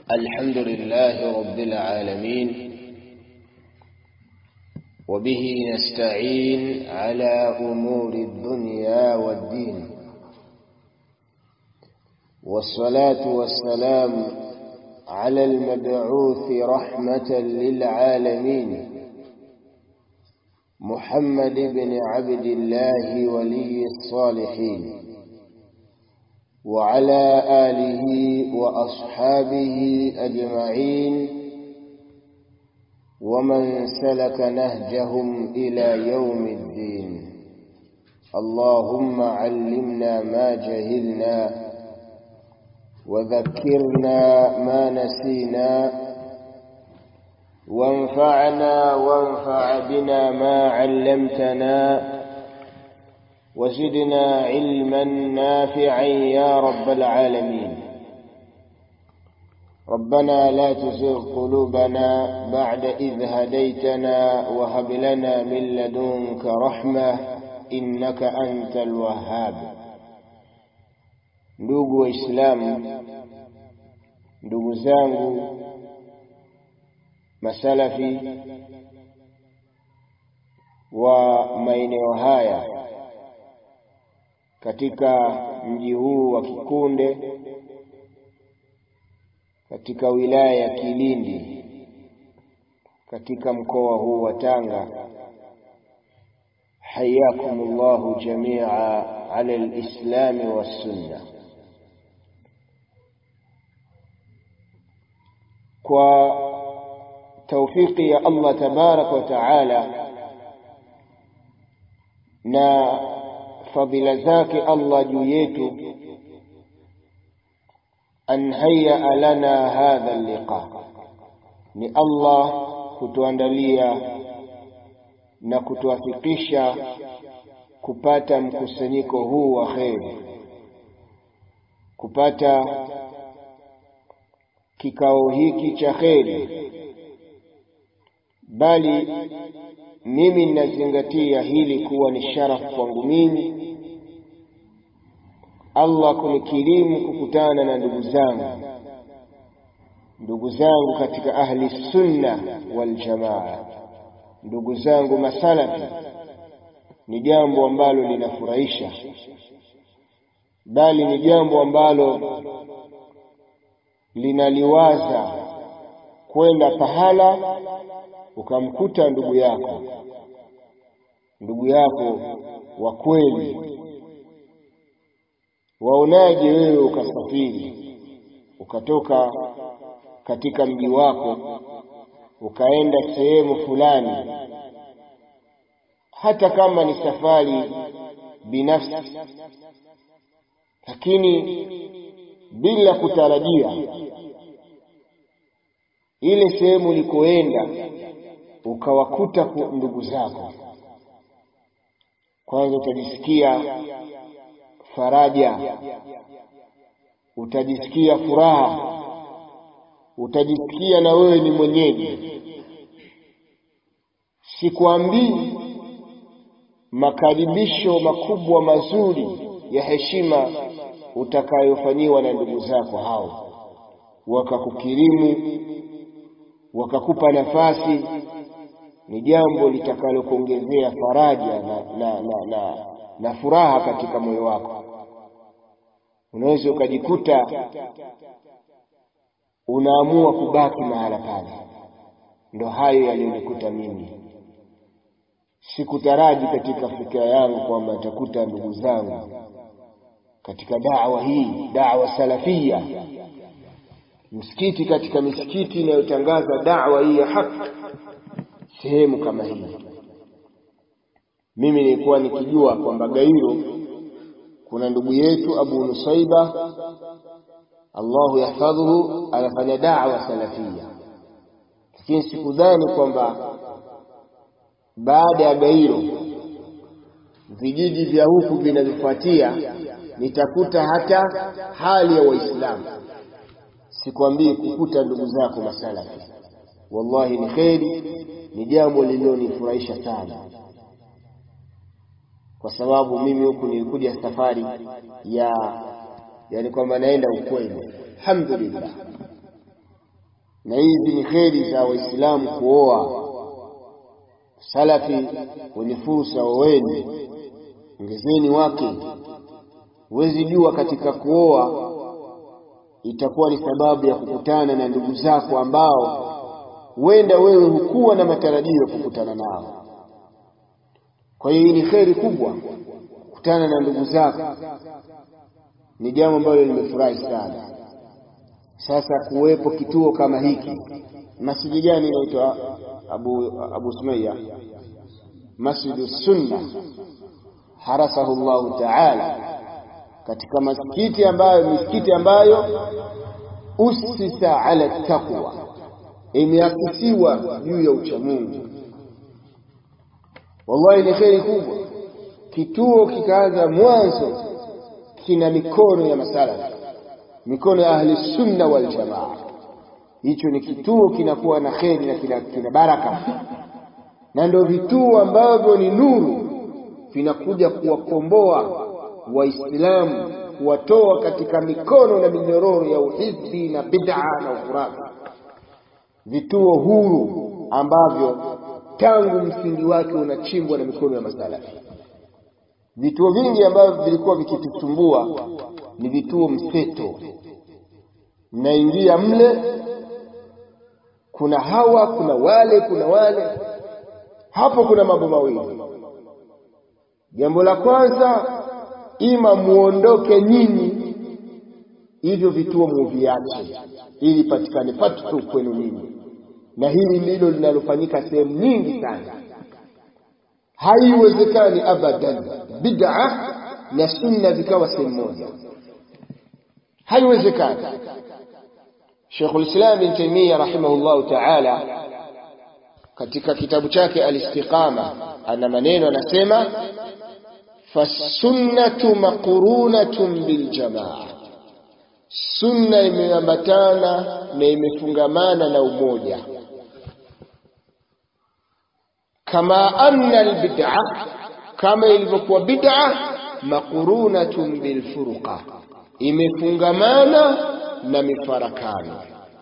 الحمد لله رب العالمين، وبه نستعين على أمور الدنيا والدين، والصلاة والسلام على المبعوث رحمة للعالمين محمد بن عبد الله ولي الصالحين، وعلى آله وأصحابه أجمعين، ومن سلك نهجهم إلى يوم الدين. اللهم علمنا ما جهلنا، وذكرنا ما نسينا، وانفع بنا ما علمتنا، وزدنا علما نافعا يا رب العالمين. ربنا لا تزغ قلوبنا بعد إذ هديتنا، وهب لنا من لدنك رحمة إنك أنت الوهاب. ndugu waislamu, ndugu zangu masalafi wa maeneo haya katika mji huu wa Kikunde, katika wilaya ya Kilindi, katika mkoa huu wa Tanga, hayakumullahu jamia ala alislam wassunna. Kwa taufiki ya Allah tabarak wa taala na fadhila zake Allah juu yetu, an hayya lana hadha al-liqa, ni Allah kutuandalia na kutuafikisha kupata mkusanyiko huu wa kheri, kupata kikao hiki cha kheri. Bali mimi ninazingatia hili kuwa ni sharafu kwangu mimi, Allah kunikirimu kukutana na ndugu zangu katika ahli sunna wal jamaa, ndugu zangu masalafi. Ni jambo ambalo linafurahisha, bali ni jambo ambalo linaliwaza kwenda pahala ukamkuta ndugu yako wa kweli. Waonaje wewe ukasafiri ukatoka katika mji wako ukaenda sehemu fulani, hata kama ni safari binafsi, lakini bila kutarajia ile sehemu ulikoenda ukawakuta ndugu zako, kwanza utajisikia faraja, utajisikia furaha, utajisikia na wewe ni mwenyeji. Sikwambii makaribisho makubwa mazuri ya heshima utakayofanyiwa na ndugu zako hao, wakakukirimu, wakakupa nafasi, ni jambo litakalokuongezea faraja na furaha katika moyo wako. Unaweza ukajikuta unaamua kubaki mahala pale. Ndo hayo yaliyonikuta mimi. Sikutaraji katika fikra yangu kwamba nitakuta ndugu zangu katika da'wa hii, da'wa salafia, msikiti katika misikiti inayotangaza da'wa hii ya haki, sehemu kama hii. Mimi nilikuwa nikijua kwamba Gairo kuna ndugu yetu Abu Nusaiba, Allahu yahfadhuhu, anafanya da'wa salafia, lakini sikudhani kwamba baada ya Gairo vijiji vya huku vinavyofuatia nitakuta hata hali ya Waislamu. Sikwambii kukuta ndugu zako masalafi, wallahi ni kheri, ni jambo lililonifurahisha sana, kwa sababu mimi huku nilikuja safari yani kwamba naenda ukweli. Alhamdulillah, na hizi ni kheri za Waislamu kuoa. Salafi wenye fursa oweni, ongezeni wake. Huwezi jua katika kuoa itakuwa ni sababu ya kukutana na ndugu zako ambao huenda wewe hukuwa na matarajio ya kukutana nao. Kwa hiyo ni kheri kubwa kukutana na ndugu zako, ni jambo ambalo nimefurahi sana. Sasa kuwepo kituo kama hiki, masjidi gani inaitwa Abu Sumayya? Masjidus Sunna harasahu Allah Ta'ala, katika misikiti ambayo usisa ala taqwa, imeasisiwa juu ya uchamungu. Wallahi ni kheri kubwa. Kituo kikaanza mwanzo kina mikono ya masalafi, mikono ya ahli sunna wal jamaa. Hicho ni kituo kinakuwa na kheri na kina baraka, na ndio vituo ambavyo ni nuru, vinakuja kuwakomboa Waislamu, kuwatoa katika mikono na minyororo ya uhizbi na bid'a na ukhurafi. Vituo huru ambavyo tangu msingi wake unachimbwa na mikono ya masalafi. Vituo vingi ambavyo vilikuwa vikitusumbua ni vituo mseto. Mnaingia mle, kuna hawa, kuna wale. Hapo kuna mambo mawili. Jambo la kwanza, ima muondoke nyinyi, hivyo vituo muviache, ili patikane patu kwenu nyinyi. Na hili ndilo linalofanyika sehemu nyingi sana. Haiwezekani abadan bid'a na sunna zikawa sehemu moja, haiwezekani. Sheikhul Islam Ibn Taymiyyah rahimahullahu ta'ala katika kitabu chake Al-Istiqama ana maneno, anasema fasunnatu maqrunatun bil jamaa, sunna imeambatana na imefungamana na umoja. Kama anna albid'a, kama ilivyokuwa bid'a maqrunatun bil furqa, imefungamana na mifarakano.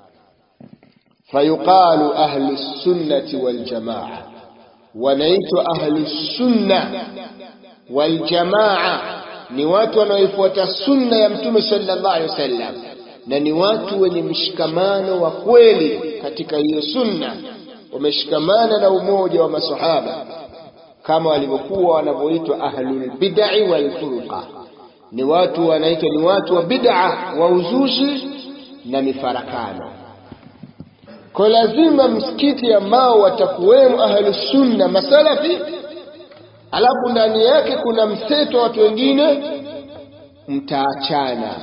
Fayuqalu ahli sunnati wal jamaa, wanaitwa ahli sunna wal jamaa, ni watu wanaoifuata sunna ya Mtume sallallahu alaihi wasallam, na ni watu wenye mshikamano wa kweli katika hiyo sunna, wameshikamana na umoja wa masahaba, kama walivyokuwa wanavyoitwa ahlul bid'i wal furqa. Ni watu wanaitwa ni watu wa bid'a, wa uzushi na mifarakano. Kwa lazima msikiti ambao watakuwemo ahlus sunna masalafi, alafu ndani yake kuna mseto watu wengine, mtaachana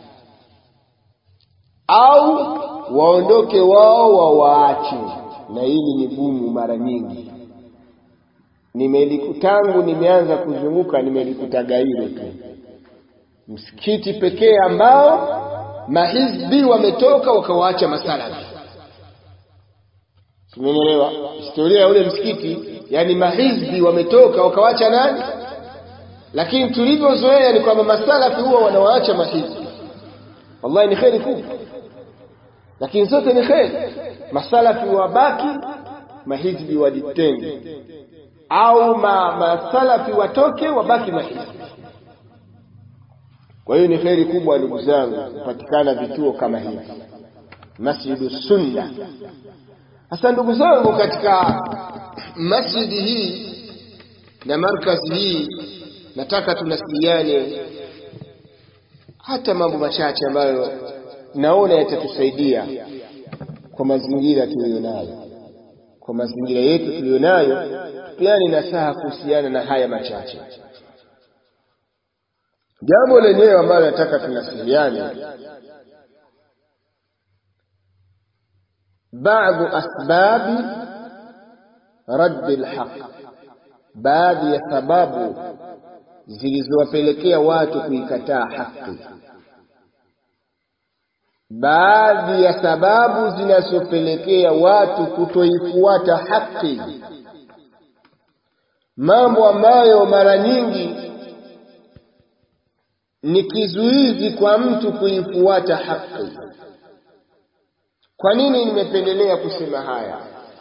au waondoke wao wawaache. Na hili ni gumu mara nyingi. Tangu nimeanza kuzunguka nimelikutaga hilo tu. Msikiti pekee ambao mahizbi wametoka wakawaacha masalafi. Umeelewa historia ya ule msikiti? Yani mahizbi wametoka wakawaacha nani? Lakini tulivyozoea ni kwamba masalafi huwa wanawaacha mahizbi. Wallahi ni kheri kubwa, lakini zote ni kheri. Masalafi wabaki, mahizbi wajitenge, au masalafi watoke wabaki mahizbi. Kwa hiyo ni kheri kubwa ndugu zangu kupatikana vituo kama hivi, Masjidus Sunna. Hasa ndugu zangu, katika masjidi hii na markazi hii nataka tunasiliane hata mambo machache ambayo naona yatatusaidia kwa mazingira tuliyonayo, kwa mazingira yetu tuliyonayo, tupiane nasaha kuhusiana na haya machache. Jambo lenyewe ambalo nataka tunasiliane, baadhi asbabi radd alhaq, baadhi ya sababu zilizowapelekea watu kuikataa haki, baadhi ya sababu zinazopelekea watu kutoifuata haki, mambo ambayo mara nyingi ni kizuizi kwa mtu kuifuata haki. Kwa nini nimependelea kusema haya?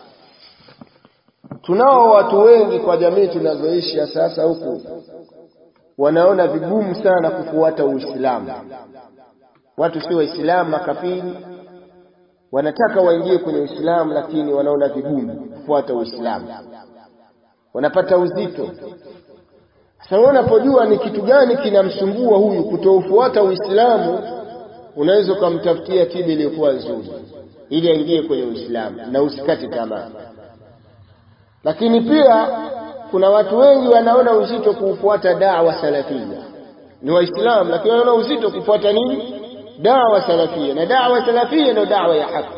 Tunao watu wengi kwa jamii tunazoishi sasa huku wanaona vigumu sana kufuata Uislamu. Watu si Waislamu, makafiri, wanataka waingie kwenye Uislamu lakini wanaona vigumu kufuata Uislamu. Wanapata uzito. Sasa wewe unapojua ni kitu gani kinamsumbua huyu kutofuata Uislamu, unaweza kumtafutia tiba iliyokuwa nzuri ili aingie kwenye Uislamu na usikate tamaa. Lakini pia kuna watu wengi wanaona uzito kufuata da'wa salafia. Ni Waislamu lakini wanaona uzito kufuata nini? Da'wa salafia. Na da'wa salafia ndio da'wa ya haki.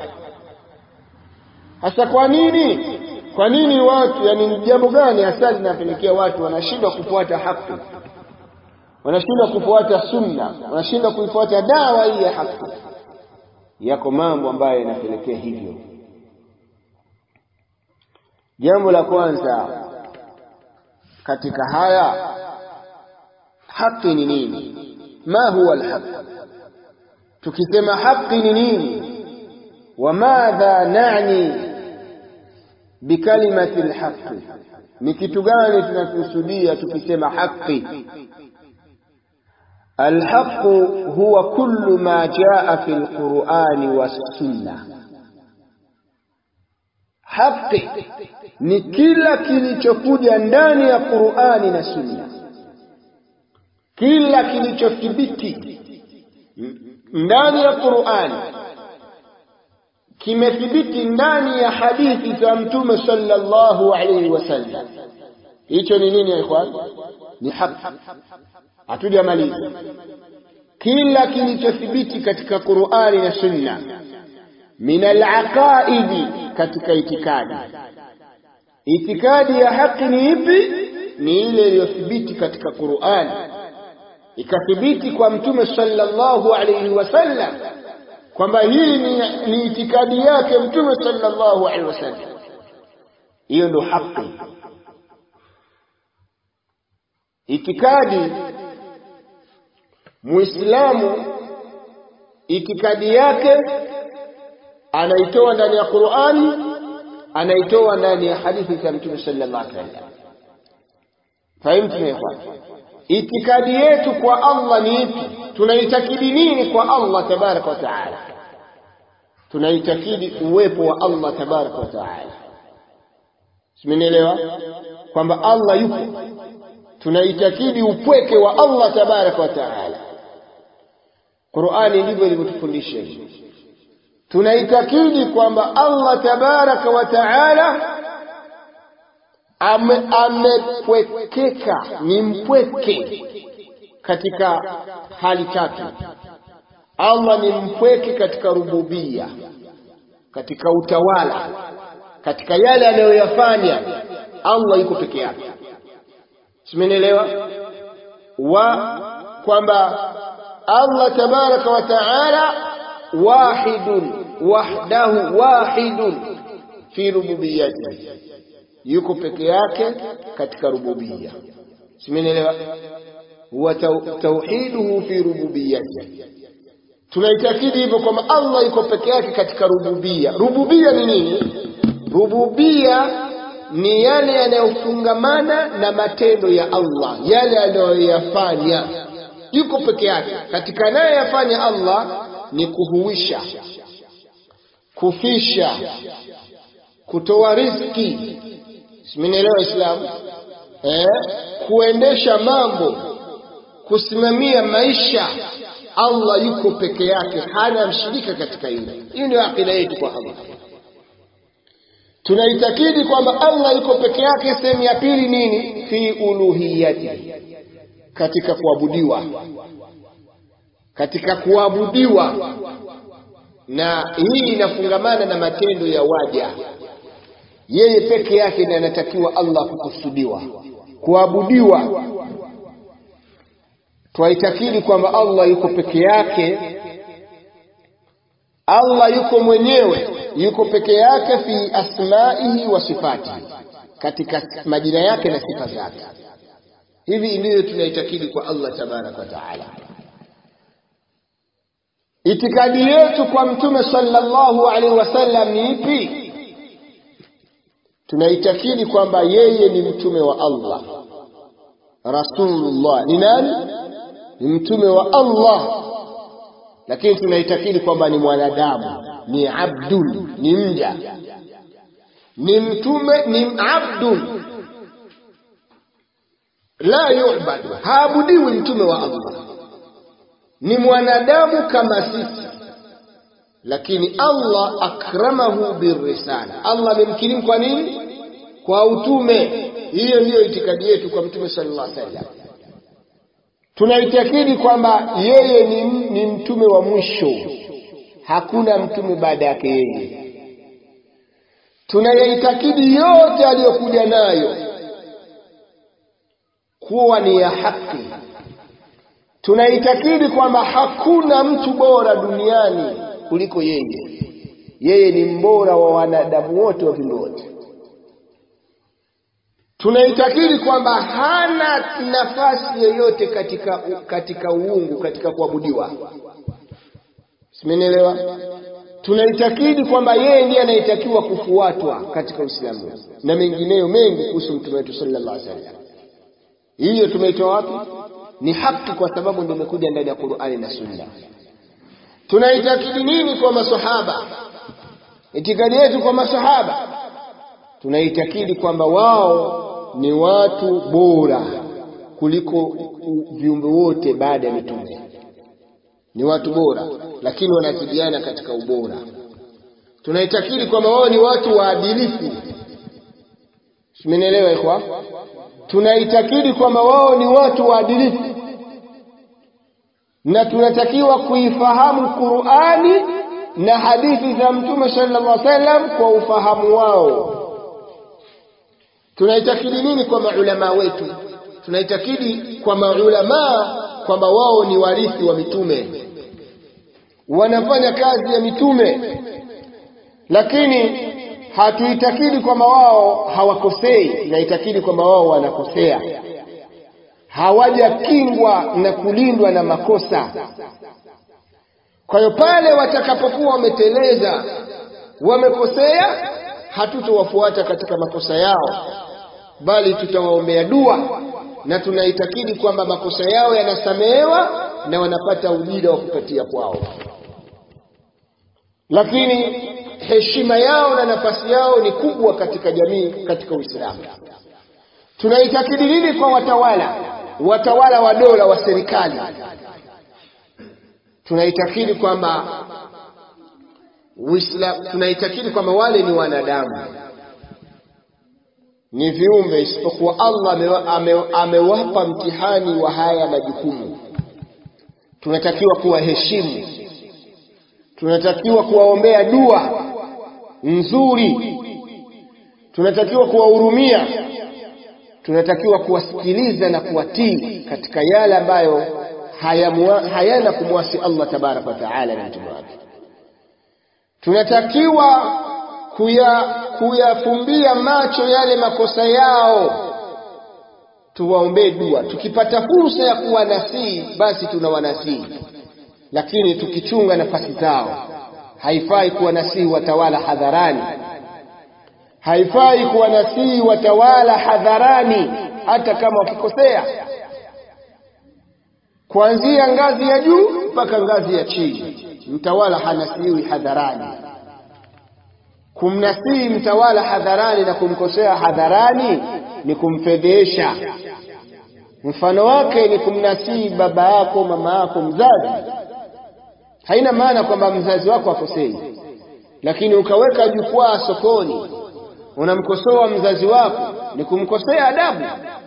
Hasa kwa nini? Kwa nini watu, yani jambo gani hasa linapelekea watu wanashindwa kufuata haki? Wanashindwa kufuata sunna, wanashindwa kuifuata da'wa hii ya haki. Yako mambo ambayo yanapelekea hivyo. Jambo la kwanza katika haya, haki ni nini? Ma huwa alhaq? Tukisema haki ni nini? Wa madha na'ni bikalimati alhaq? Ni kitu gani tunakusudia tukisema haki? الحق هو كل ما جاء في القرآن والسنة. Haki ni kila kilichokuja ndani ya Qur'ani na Sunna. Kila kilichothibiti ndani ya Qur'ani kimethibiti ndani ya hadithi za Mtume sallallahu alayhi wasallam. Hicho ni nini ya ikhwan? Ni haki. Hatujamaliza. Kila kilichothibiti katika Qur'ani na Sunna min al-aqaidi, katika itikadi. Itikadi ya haki ni ipi? Ni ile iliyothibiti katika Qur'ani, ikathibiti kwa Mtume sallallahu alayhi wasallam kwamba hii ni itikadi yake Mtume sallallahu alayhi wasallam. Hiyo ndio haki. Itikadi, Muislamu itikadi yake anaitoa ndani ya Qur'ani, anaitoa ndani ya hadithi za Mtume sallallahu alaihi wasallam. Fahimu? Itikadi yetu kwa Allah ni ipi? Tunaitakidi nini kwa Allah tabaraka wa taala? Tunaitakidi uwepo wa Allah tabaraka wa taala. Simenielewa? Kwamba Allah yupo. Tunaitakidi upweke wa Allah tabaraka wa taala. Qur'ani ndivyo ilivyotufundisha. Tunaitakidi kwamba Allah tabaraka wa taala amepwekeka, ni mpweke katika hali tatu. Allah ni mpweke katika rububia, katika utawala, katika yale anayoyafanya. Allah yuko peke yake. Simenielewa? Wa kwamba Allah tabaraka wa taala wahidun wahdahu wahidun fi rububiyyati, yuko peke yake katika rububia. Simenielewa? Wa tauhiduhu fi rububiyyati. Tunaitakidi hivyo kwamba Allah yuko peke yake katika rububia. Rububia ni nini? Rububia ni yale yanayofungamana na matendo ya Allah, yale anayoyafanya. Yuko peke yake katika naye yafanya Allah ni kuhuisha, kufisha, kutoa riziki. Simenielewa Islamu? Kuendesha mambo, kusimamia maisha. Allah yuko peke yake, hana mshirika katika hilo. Hii ndio akida yetu kwa Allah. Tunaitakidi kwamba Allah yuko peke yake. Sehemu ya pili nini? Fi uluhiyati, katika kuabudiwa. Katika kuabudiwa, na hii inafungamana na matendo ya waja. Yeye peke yake ndiye anatakiwa Allah kukusudiwa, kuabudiwa. Twaitakidi kwamba Allah yuko peke yake. Allah yuko mwenyewe, yuko peke yake fi asma'ihi wa sifatihi, katika majina yake na sifa zake. Hivi ndivyo tunaitakidi kwa Allah tabaraka wa taala. itikadi yetu kwa mtume sallallahu alaihi wasallam ni ipi? Tunaitakidi kwamba yeye ni mtume wa Allah, Rasulullah. Ni nani? Ni mtume wa Allah. Lakini tunaitakidi kwamba ni mwanadamu, ni abdul, ni mja, ni mtume, ni abdul la yu'badu, haabudiwi mtume wa Allah, ni mwanadamu kama sisi. Lakini Allah akramahu birrisala, Allah amemkirimu kwa nini? Kwa utume. Hiyo ndiyo itikadi yetu kwa mtume sallallahu alaihi wasallam. Tunaitakidi kwamba yeye ni mtume wa mwisho, hakuna mtume baada yake yeye. Tunaitakidi yote aliyokuja nayo kuwa ni ya haki. Tunaitakidi kwamba hakuna mtu bora duniani kuliko yeye. Yeye ni mbora wa wanadamu wote wa viumbe wote. Tunaitakidi kwamba hana nafasi yoyote katika uungu, katika kuabudiwa. Simenielewa? Tunaitakidi kwamba yeye ndiye anayetakiwa kufuatwa katika Uislamu na mengineyo mengi kuhusu mtume wetu sallallahu alaihi wasallam. Hiyo tumeitoa wapi? Ni haki, kwa sababu ndio imekuja ndani ya Qur'ani na Sunna. Tunaitakidi nini kwa maswahaba? Itikadi yetu kwa maswahaba, tunaitakidi kwamba wao ni watu bora kuliko viumbe wote baada ya mitume. Ni watu bora, lakini wanatibiana katika ubora. Tunaitakidi kwamba wao ni watu waadilifu. Simenielewa ikhwa? Tunaitakidi kwamba wao ni watu waadilifu, na tunatakiwa kuifahamu Qur'ani na hadithi za mtume sallallahu alaihi wasallam kwa ufahamu wao. Tunaitakidi nini kwa maulama wetu? Tunaitakidi kwa maulama kwamba wao ni warithi wa mitume, wanafanya kazi ya mitume, lakini hatuitakidi kwamba wao hawakosei. Tunaitakidi kwamba wao wanakosea, hawajakingwa na kulindwa na makosa. Kwa hiyo pale watakapokuwa wameteleza, wamekosea, hatutowafuata katika makosa yao, bali tutawaombea dua, na tunaitakidi kwamba makosa yao yanasamehewa na wanapata ujira wa kupatia kwao. Lakini heshima yao na nafasi yao ni kubwa katika jamii, katika Uislamu. Tunaitakidi nini kwa watawala wa dola, wa serikali? Tunaitakidi kwamba tunaitakidi kwamba wale ni wanadamu, ni viumbe, isipokuwa Allah amewapa mtihani wa haya majukumu. Tunatakiwa kuwaheshimu, tunatakiwa kuwaombea dua nzuri, tunatakiwa kuwahurumia, tunatakiwa kuwasikiliza na kuwatii katika yale ambayo hayana kumwasi Allah tabaraka wa taala na mtume wake. Tunatakiwa kuyafumbia macho yale makosa yao, tuwaombee dua. Tukipata fursa ya kuwanasihi, basi tunawanasihi, lakini tukichunga nafasi zao. Haifai kuwanasihi watawala hadharani, haifai kuwanasihi watawala hadharani hata kama wakikosea, kuanzia ngazi ya juu mpaka ngazi ya chini. Mtawala hanasihiwi hadharani. Kumnasihi mtawala hadharani na kumkosea hadharani ni kumfedhesha. Mfano wake ni kumnasihi baba yako, mama yako, mzazi. Haina maana kwamba mzazi wako akosei, lakini ukaweka jukwaa sokoni unamkosoa mzazi wako, ni kumkosea adabu.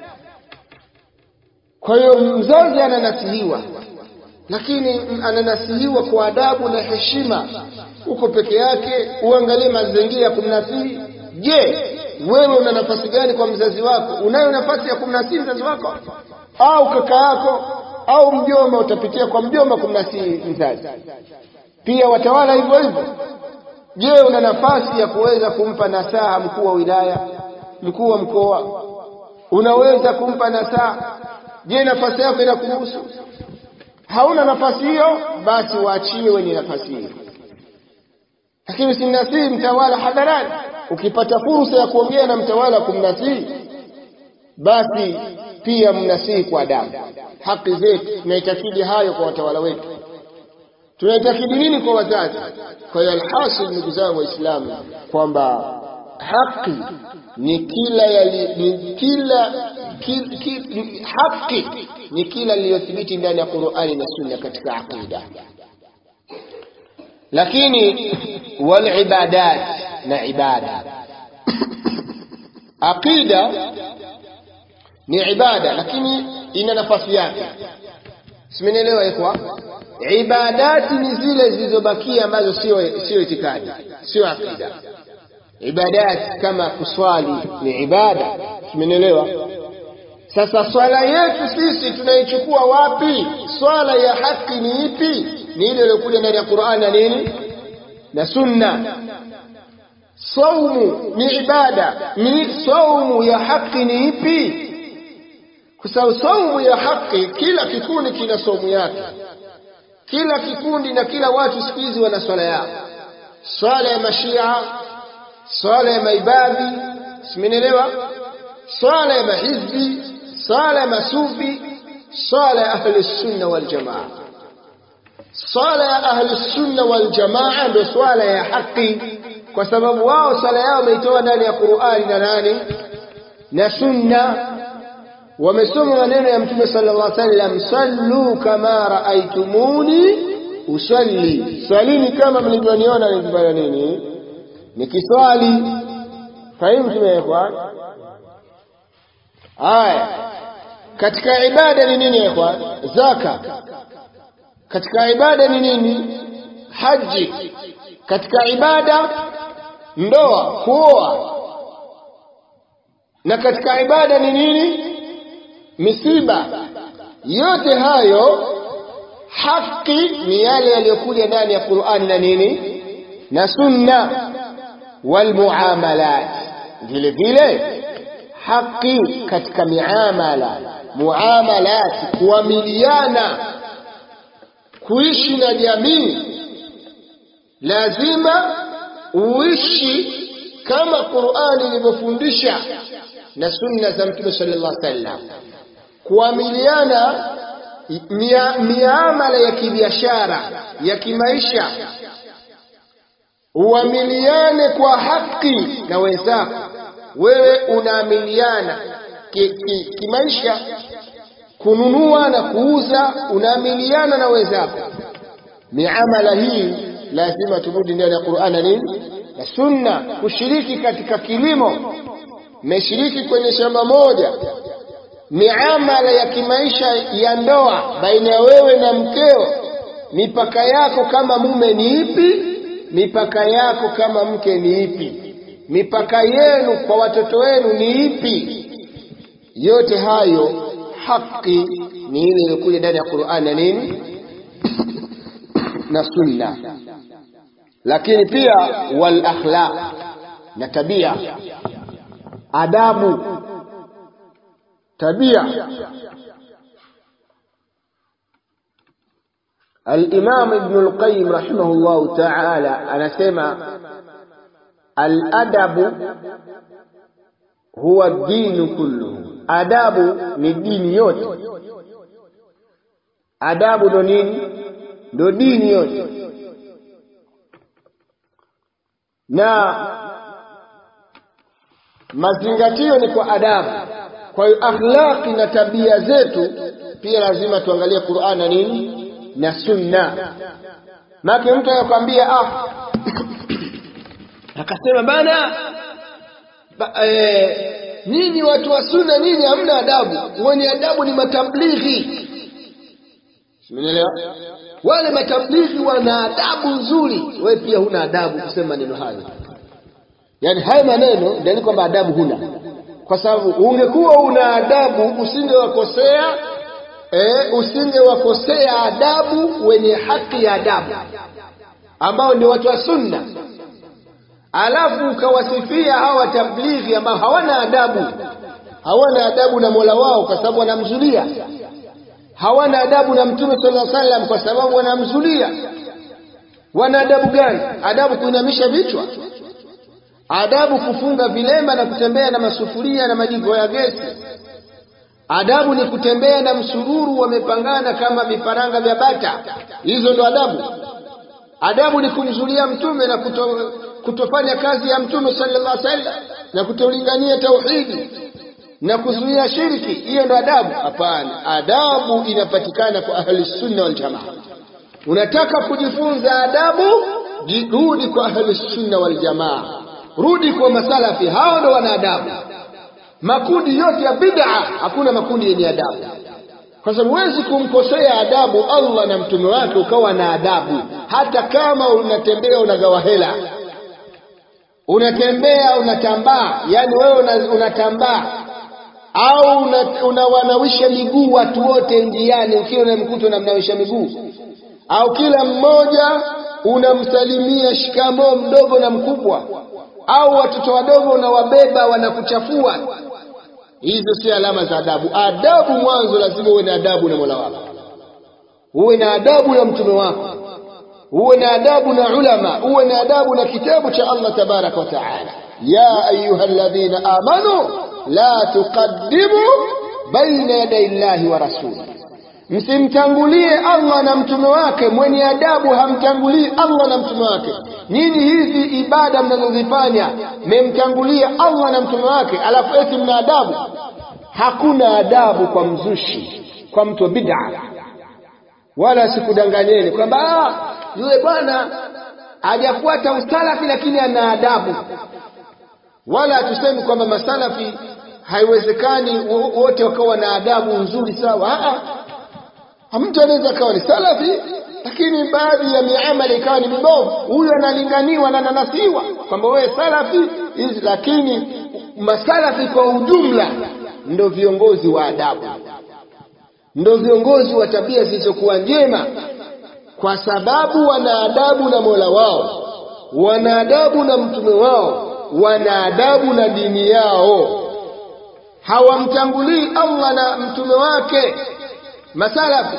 Kwa hiyo mzazi ananasihiwa, lakini ananasihiwa kwa adabu na heshima. Uko peke yake, uangalie mazingira ya kumnasihi. Je, wewe una nafasi gani kwa mzazi wako? Unayo nafasi ya kumnasihi mzazi wako? Au kaka yako au mjomba, utapitia kwa mjomba kumnasihi mzazi? Pia watawala hivyo hivyo. Je, una nafasi ya kuweza kumpa nasaha mkuu wa wilaya, mkuu wa mkoa? Unaweza kumpa nasaha? Je, nafasi yako inakuruhusu? hauna nafasi hiyo, basi waachie wenye nafasi hiyo. Lakini usimnasihi mtawala hadharani. Ukipata fursa ya kuongea na mtawala kumnasihi, basi pia mnasihi kwa adabu. Haki zetu tunaitakidi hayo kwa watawala wetu. Tunaitakidi nini kwa wazazi? Kwa hiyo alhasil, ndugu zangu Waislamu, kwamba haki ni kila lililothibiti ndani ya Qur'ani na Sunna katika aqida. Lakini wal ibadat na ibada, aqida ni ibada lakini ina nafasi yake. Simenielewa ikwa? Ibadati ni zile zilizobakia ambazo sio itikadi, sio aqida. Ibadati kama kuswali ni ibada. Simenielewa? Sasa swala yetu sisi tunaichukua wapi? Swala ya haki ni ipi? Ni ile iliyokuja ndani ya Qur'an na nini? Na Sunna. Saumu ni ibada. Ni saumu ya haki ni ipi? Kwa sababu saumu ya haki, kila kikundi kina saumu yake. Kila kikundi na kila watu siku hizi wana swala yao. Swala ya Mashia, swala ya Maibadhi, simenielewa? Swala ya Mahizbi, swala ya Masufi, swala ya Ahli Sunna wal Jamaa. Swala ya Ahli Sunna wal Jamaa ndio swala ya haki, kwa sababu wao swala yao wameitoa ndani ya Qur'ani na nani? Na Sunna. Wamesoma maneno ya Mtume sallallahu alaihi wasallam, sallu kama raaitumuni usalli, swalini kama mlivyoniona nikifanya nini, nikiswali. Fahimu tumewekwa haya. Katika ibada ni nini ikhwan? Zaka. Katika ibada ni nini? Haji. Katika ibada ndoa, kuoa. Na katika ibada ni nini? Misiba. Yote hayo haki ni yale yaliyokuja ndani ya Qur'ani na nini? Na Sunna. Wal muamalat, vile vile haki katika muamalat, kuamiliana, kuishi na jamii. Lazima uishi kama Qur'ani ilivyofundisha na Sunna za Mtume sallallahu alaihi wasallam. Kuamiliana, miamala ya kibiashara, ya kimaisha, uamiliane kwa haki na wenzako. Wewe unaamiliana kimaisha, kununua na kuuza, unaamiliana na wenzako. Miamala hii lazima turudi ndani ya Qur'ani na Sunna. Kushiriki katika kilimo, mmeshiriki kwenye shamba moja, miamala ya kimaisha ya ndoa baina ya wewe na mkeo, mipaka yako kama mume ni ipi? Mipaka yako kama mke ni ipi? Mipaka yenu kwa watoto wenu ni ipi? Yote hayo haki ni ile iliyokuja ndani ya Qur'an na nini? Na Sunna. Lakini pia wal akhlaq, na tabia, adabu, tabia. Al-Imam Ibn al-Qayyim rahimahullah ta'ala anasema al-adabu huwa dinu kulluhu. Adabu ni dini yote. Adabu ndo nini? Ndo dini yote. Na mazingatio ni kwa adabu. Kwa hiyo akhlaqi na tabia zetu pia lazima tuangalie Qur'an na nini? Na Sunna. Maki mtu anakuambia akasema bana nyinyi watu wa Sunna nyinyi hamna adabu. Wenye adabu ni matablighi. Simenielewa? Wale matablighi wana adabu nzuri. Wewe pia huna adabu kusema maneno hayo. Yaani haya maneno ndio kwamba adabu huna. Kwa sababu ungekuwa una adabu usingewakosea adabu wenye haki ya adabu ambao ni watu wa Sunna, alafu ukawasifia hawa tablighi ambao hawana adabu na Mola wao kwa sababu wanamzulia. hawana adabu na Mtume sallallahu alaihi wasallam kwa sababu wanamzulia. Wana adabu gani? Adabu kuinamisha vichwa, adabu kufunga vilemba na kutembea na masufuria na majiko ya gesi. Adabu ni kutembea na msururu wamepangana kama vifaranga vya bata. Hizo ndo adabu. Adabu ni kumzulia Mtume na kutofanya kazi ya Mtume sallallahu alaihi wasallam na kutolingania tauhidi na kuzuia shirki. Hiyo ndo adabu? Hapana. Adabu inapatikana kwa ahli sunna wal jamaa. Unataka kujifunza adabu, rudi kwa ahli sunna wal jamaa, rudi kwa masalafi. Hao ndo wana adabu. Makundi yote ya bid'a hakuna makundi yenye adabu, kwa sababu huwezi kumkosea adabu Allah na mtume wake ukawa na adabu. Hata kama unatembea unagawa hela, unatembea unatambaa, yani wewe unatambaa au unawanawisha miguu watu wote njiani, ukiwa unamkuta unamnawisha miguu, au kila mmoja unamsalimia shikamoo mdogo na mkubwa, au watoto wadogo unawabeba wanakuchafua, hizo si alama za adabu. Adabu mwanzo lazima uwe na adabu na Mola wako, uwe na adabu na mtume wako, uwe na adabu na ulama, uwe na adabu na kitabu cha Allah tabaraka wa taala. Ya ayyuhalladhina amanu la tuqaddimu baina yaday Allahi wa rasuli, msimtangulie Allah na mtume wake. Mwenye adabu hamtangulii Allah na mtume wake. Nyinyi hizi ibada mnazozifanya mmemtangulia Allah na mtume wake, alafu eti mna adabu? Hakuna adabu kwa mzushi, kwa mtu wa bid'a. Wala sikudanganyeni kwamba yule bwana hajafuata usalafi lakini ana adabu. Wala tusemi kwamba masalafi haiwezekani wote wakawa na adabu nzuri sawa. Mtu anaweza kawa ni salafi lakini baadhi ya miamala ikawa ni mibovu. Huyo analinganiwa na nanasiwa kwamba wewe salafi hizi, lakini masalafi kwa ujumla ndio viongozi wa adabu, ndio viongozi wa tabia zilizokuwa njema, kwa sababu wana adabu na Mola wao, wana adabu na mtume wao, wana adabu na dini yao. Hawamtangulii Allah na mtume wake. Masalafi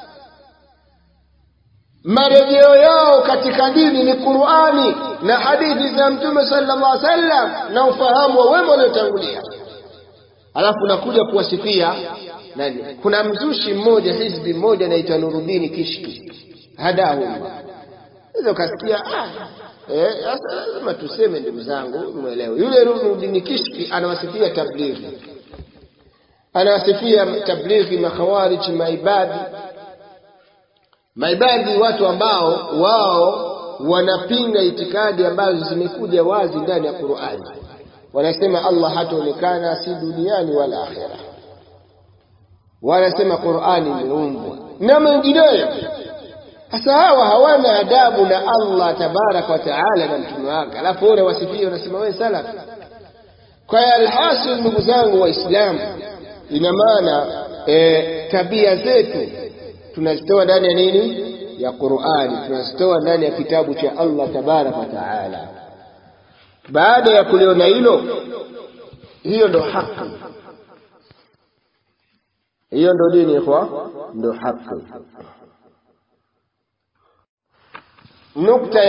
marejeo yao katika dini ni Qur'ani na hadithi za Mtume sallallahu alaihi wasallam na ufahamu wa wema waliotangulia. Alafu nakuja kuwasifia nani? Kuna mzushi mmoja, hizbi mmoja anaitwa Nuruddin Kishki, hadahu. Hizo kasikia sasa lazima tuseme ndugu zangu muelewe. Yule Nuruddin Kishki anawasifia tablighi, anawasifia tablighi, makhawarij, maibadi, watu ambao wao wanapinga itikadi ambazo zimekuja wazi ndani ya Qur'ani. Wanasema Allah hataonekana si duniani wala akhera, wanasema Qur'ani imeumbwa na mengineyo. Sasa hawa hawana adabu na Allah tabaraka wa taala na mtume wake, alafu wale wasifia wanasema wewe salafi. Kwa hiyo alhasil, ndugu zangu Waislamu, ina maana tabia zetu tunazitoa ndani ya nini? Ya Qur'ani, tunazitoa ndani ya kitabu cha Allah tabaraka wa taala. Baada ya kuliona hilo, hiyo ndo haki, hiyo ndo dini ikhwa, ndo haki. Nukta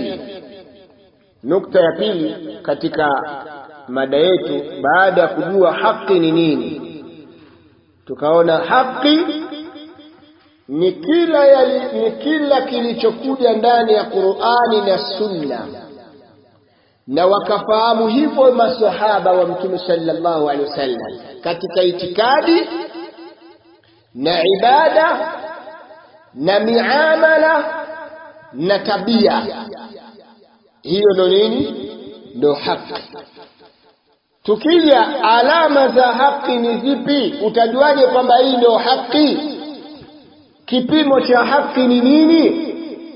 ya pili katika mada yetu, baada ya kujua haki ni nini, tukaona haki ni kila kilichokuja ndani ya Qur'ani na Sunna, na wakafahamu hivyo masahaba wa Mtume sallallahu alaihi wasallam katika itikadi na ibada na miamala na tabia. Hiyo ndo nini? Ndo haki. Tukija alama za haki ni zipi? Utajuaje kwamba hii ndo haki? Kipimo cha haki ni nini?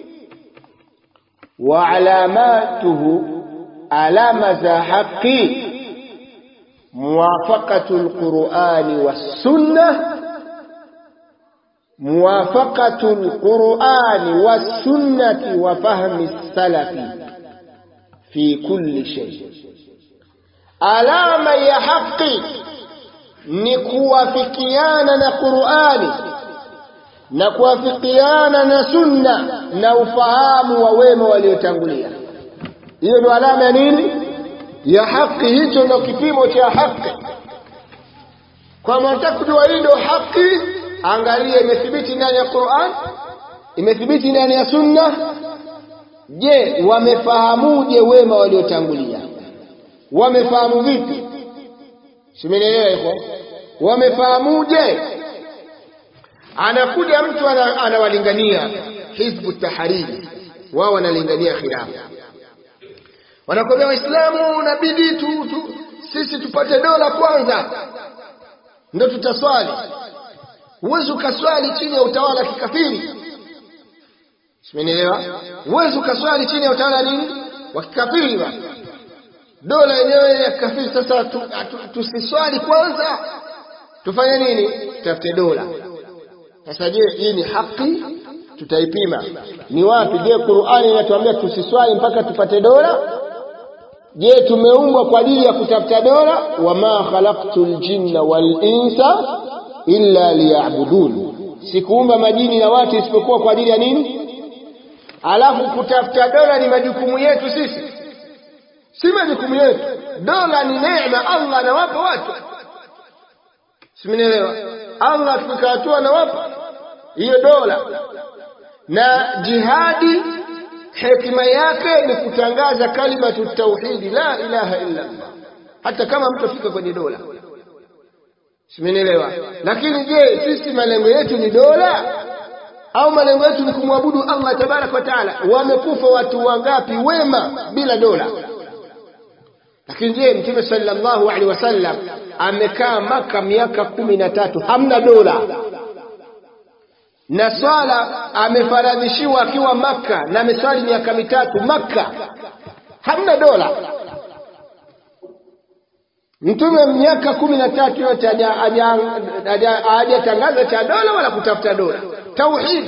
Wa alamatuhu, alama za haki, muwafaqatul Qur'ani was sunnah, muwafaqatul Qur'ani was sunnati wa fahmi salafi fi kulli shay. Alama ya haki ni kuwafikiana na Qur'ani na kuafikiana na sunna na ufahamu wa wema waliotangulia. Hiyo ndio alama ya nini? Ya haki. Hicho ndio kipimo cha haki. Kwa mtaka kujua hii ndio haki, angalia imethibiti ndani ya Qur'an, imethibiti ndani ya sunna. Je, wamefahamuje wema waliotangulia? Wamefahamu vipi? Simeelewa hivyo. Wamefahamuje? Anakuja mtu anawalingania Hizbu Tahrir, wao wanalingania khilafa. Wanakwambia Waislamu inabidi sisi tupate dola kwanza ndio tutaswali. Uwezo ukaswali chini ya utawala kikafiri. Simeelewa? Uwezo ukaswali chini ya utawala nini? Wa kikafiri basi. Dola yenyewe ya kikafiri. Sasa tusiswali kwanza. Tufanye nini? Tutafute dola. Sasa je, hii ni haki? Tutaipima. Ni wapi? Je, Qur'ani inatuambia tusiswali mpaka tupate dola? Je, tumeumbwa kwa ajili ya kutafuta dola? Wama khalaqtul jinna wal insa illa liya'budun. Sikuumba majini na watu isipokuwa kwa ajili ya nini? Alafu kutafuta dola ni majukumu yetu sisi? Si majukumu yetu. Dola ni neema Allah anawapa watu. Simeelewa? Allah tukatoa na wapa hiyo dola. Na jihadi hekima yake ni kutangaza kalimatu tauhidi la ilaha illa Allah, hata kama mtu afika kwenye dola. Simeelewa? Lakini je, sisi malengo yetu ni dola au malengo yetu ni kumwabudu Allah tabarak wa taala? Wamekufa watu wangapi wema bila dola? Lakini je, Mtume sallallahu alaihi wasallam amekaa Maka miaka 13 hamna dola, na swala amefaradhishiwa akiwa Maka na ameswali miaka 3 Maka, hamna dola. Mtume miaka 13 yote hajatangaza cha dola wala kutafuta dola. Tauhid.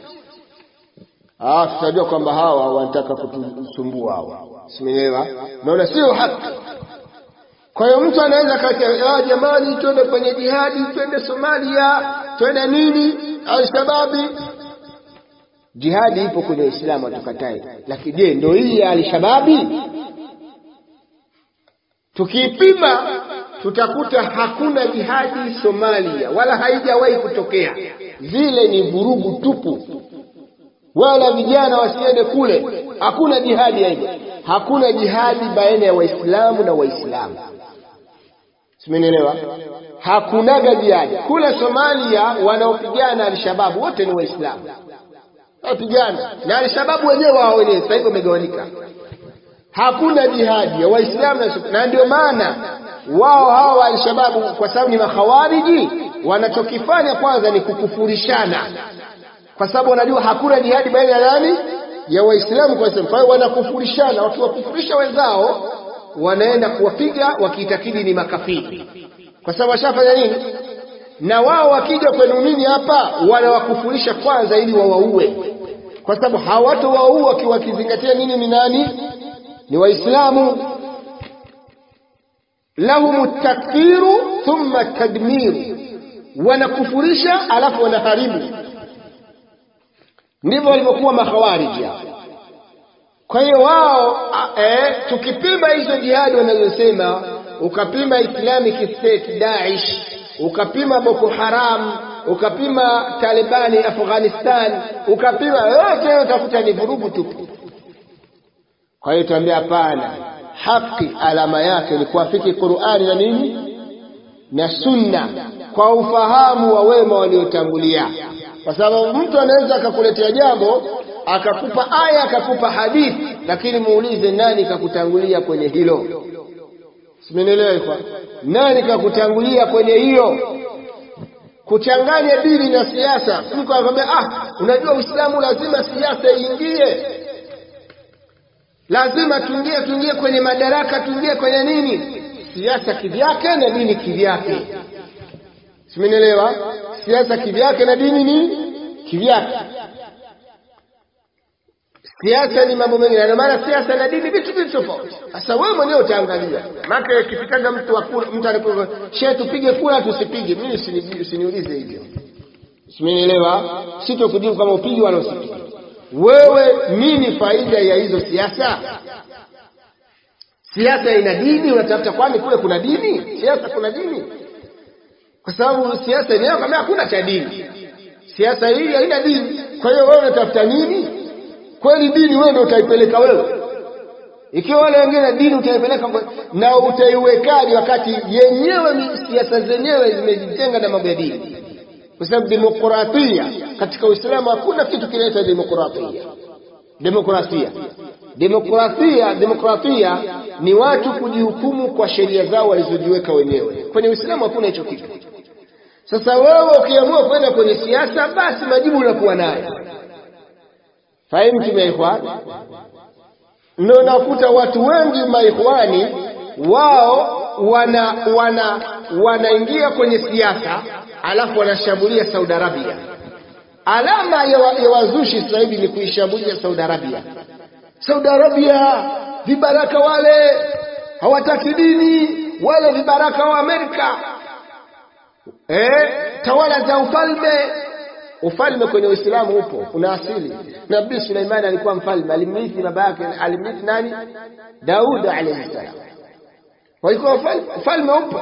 Tutajua kwamba hawa wanataka kutusumbua hawa. Simeelewa? Naona sio haki. Kwa hiyo mtu anaweza akasema jamani, twende kwenye jihadi, twende Somalia, twende nini, al-shababi. Jihadi ipo kwenye Uislamu, tukatae. Lakini je, ndio hii ya al-shababi? Tukipima tutakuta hakuna jihadi Somalia, wala haijawahi kutokea. Zile ni vurugu tupu. Wala vijana wasiende kule. Hakuna jihadi hiyo. Hakuna jihadi baina ya Waislamu na Waislamu. Simeelewa? Hakunaga jihadi. Kule Somalia wanaopigana al-shababu wote ni Waislamu. Wapigana. Na al-shababu wenyewe wao wenyewe sasa hivi wamegawanyika. Hakuna jihadi ya Waislamu na ndio maana wao hao wa al-shababu, kwa sababu ni makhawariji, wanachokifanya kwanza ni kukufurishana. Kwa sababu wanajua hakuna jihadi baina ya nani? Ya Waislamu kwa sababu. Kwa hiyo wanakufurishana, wakiwakufurisha wenzao wanaenda kuwapiga wakiitakidi ni makafiri. Kwa sababu washafanya nini? Na wao wakija kwenu nini hapa wanawakufurisha kwanza ili wawaue. Kwa sababu hawatowaua wakizingatia nini ni nani? Ni Waislamu. Lahum takfiru thumma tadmiru. Wanakufurisha alafu wanaharibu. Ndivyo walivyokuwa makhawariji. Kwa hiyo wao tukipima hizo jihadi wanazosema, ukapima Islamic State Daesh, ukapima Boko Haram, ukapima Talibani Afghanistan, ukapima yote utakuta ni vurugu tupu. Kwa hiyo tuambia hapana, haki alama yake ni kuafiki Qur'ani na nini? Na Sunna, kwa ufahamu wa wema waliotangulia. Kwa sababu mtu anaweza akakuletea jambo, akakupa aya, akakupa hadithi, lakini muulize nani kakutangulia kwenye hilo. Simeelewa kwa? Nani kakutangulia kwenye hiyo? Kuchanganya dini na siasa. Mtu anakuambia unajua Uislamu lazima siasa iingie. Lazima tuingie kwenye madaraka, tuingie kwenye nini? Siasa kivyake na dini kivyake. Simeelewa? Siasa kivyake na dini ni kivyake. Siasa ni mambo mengi, na maana siasa na dini vitu tofauti. Sasa wewe mwenyewe utaangalia. Maana ikifikaga mtu anapokuwa shehe tupige kura tusipige, mimi usiniulize hivyo. Simenielewa? Sitokujibu kama upigi wala usipige. Wewe nini faida ya hizo siasa? Siasa ina dini, unatafuta kwani kule kuna dini? Siasa kuna dini? Kwa sababu siasa yenyewe kama hakuna cha dini. Siasa hii haina dini. Kwa hiyo wewe unatafuta nini? Kweli dini wewe ndio utaipeleka wewe? Ikiwa wale wengine dini utaipeleka na utaiwekaje wakati yenyewe siasa zenyewe zimejitenga na mambo ya dini? Kwa sababu demokrasia katika Uislamu hakuna kitu kinaitwa demokrasia ni watu kujihukumu kwa sheria zao walizojiweka wenyewe. Kwenye Uislamu hakuna hicho kitu. Sasa wewe ukiamua kwenda kwenye siasa, basi majibu unakuwa nayo. Fahimu tumeikhwani? Ndio nakuta watu wengi maikhwani wao wanaingia kwenye siasa alafu wanashambulia Saudi Arabia. Alama ya wazushi sasa hivi ni kuishambulia Saudi Arabia. Saudi Arabia vibaraka wale hawataki dini, wale vibaraka wa Amerika. Tawala za ufalme kwenye Uislamu upo, una asili. Nabii Suleiman alikuwa mfalme, alimrithi baba yake, alimrithi nani? Daud alayhi salam. Walikuwa ufalme upo.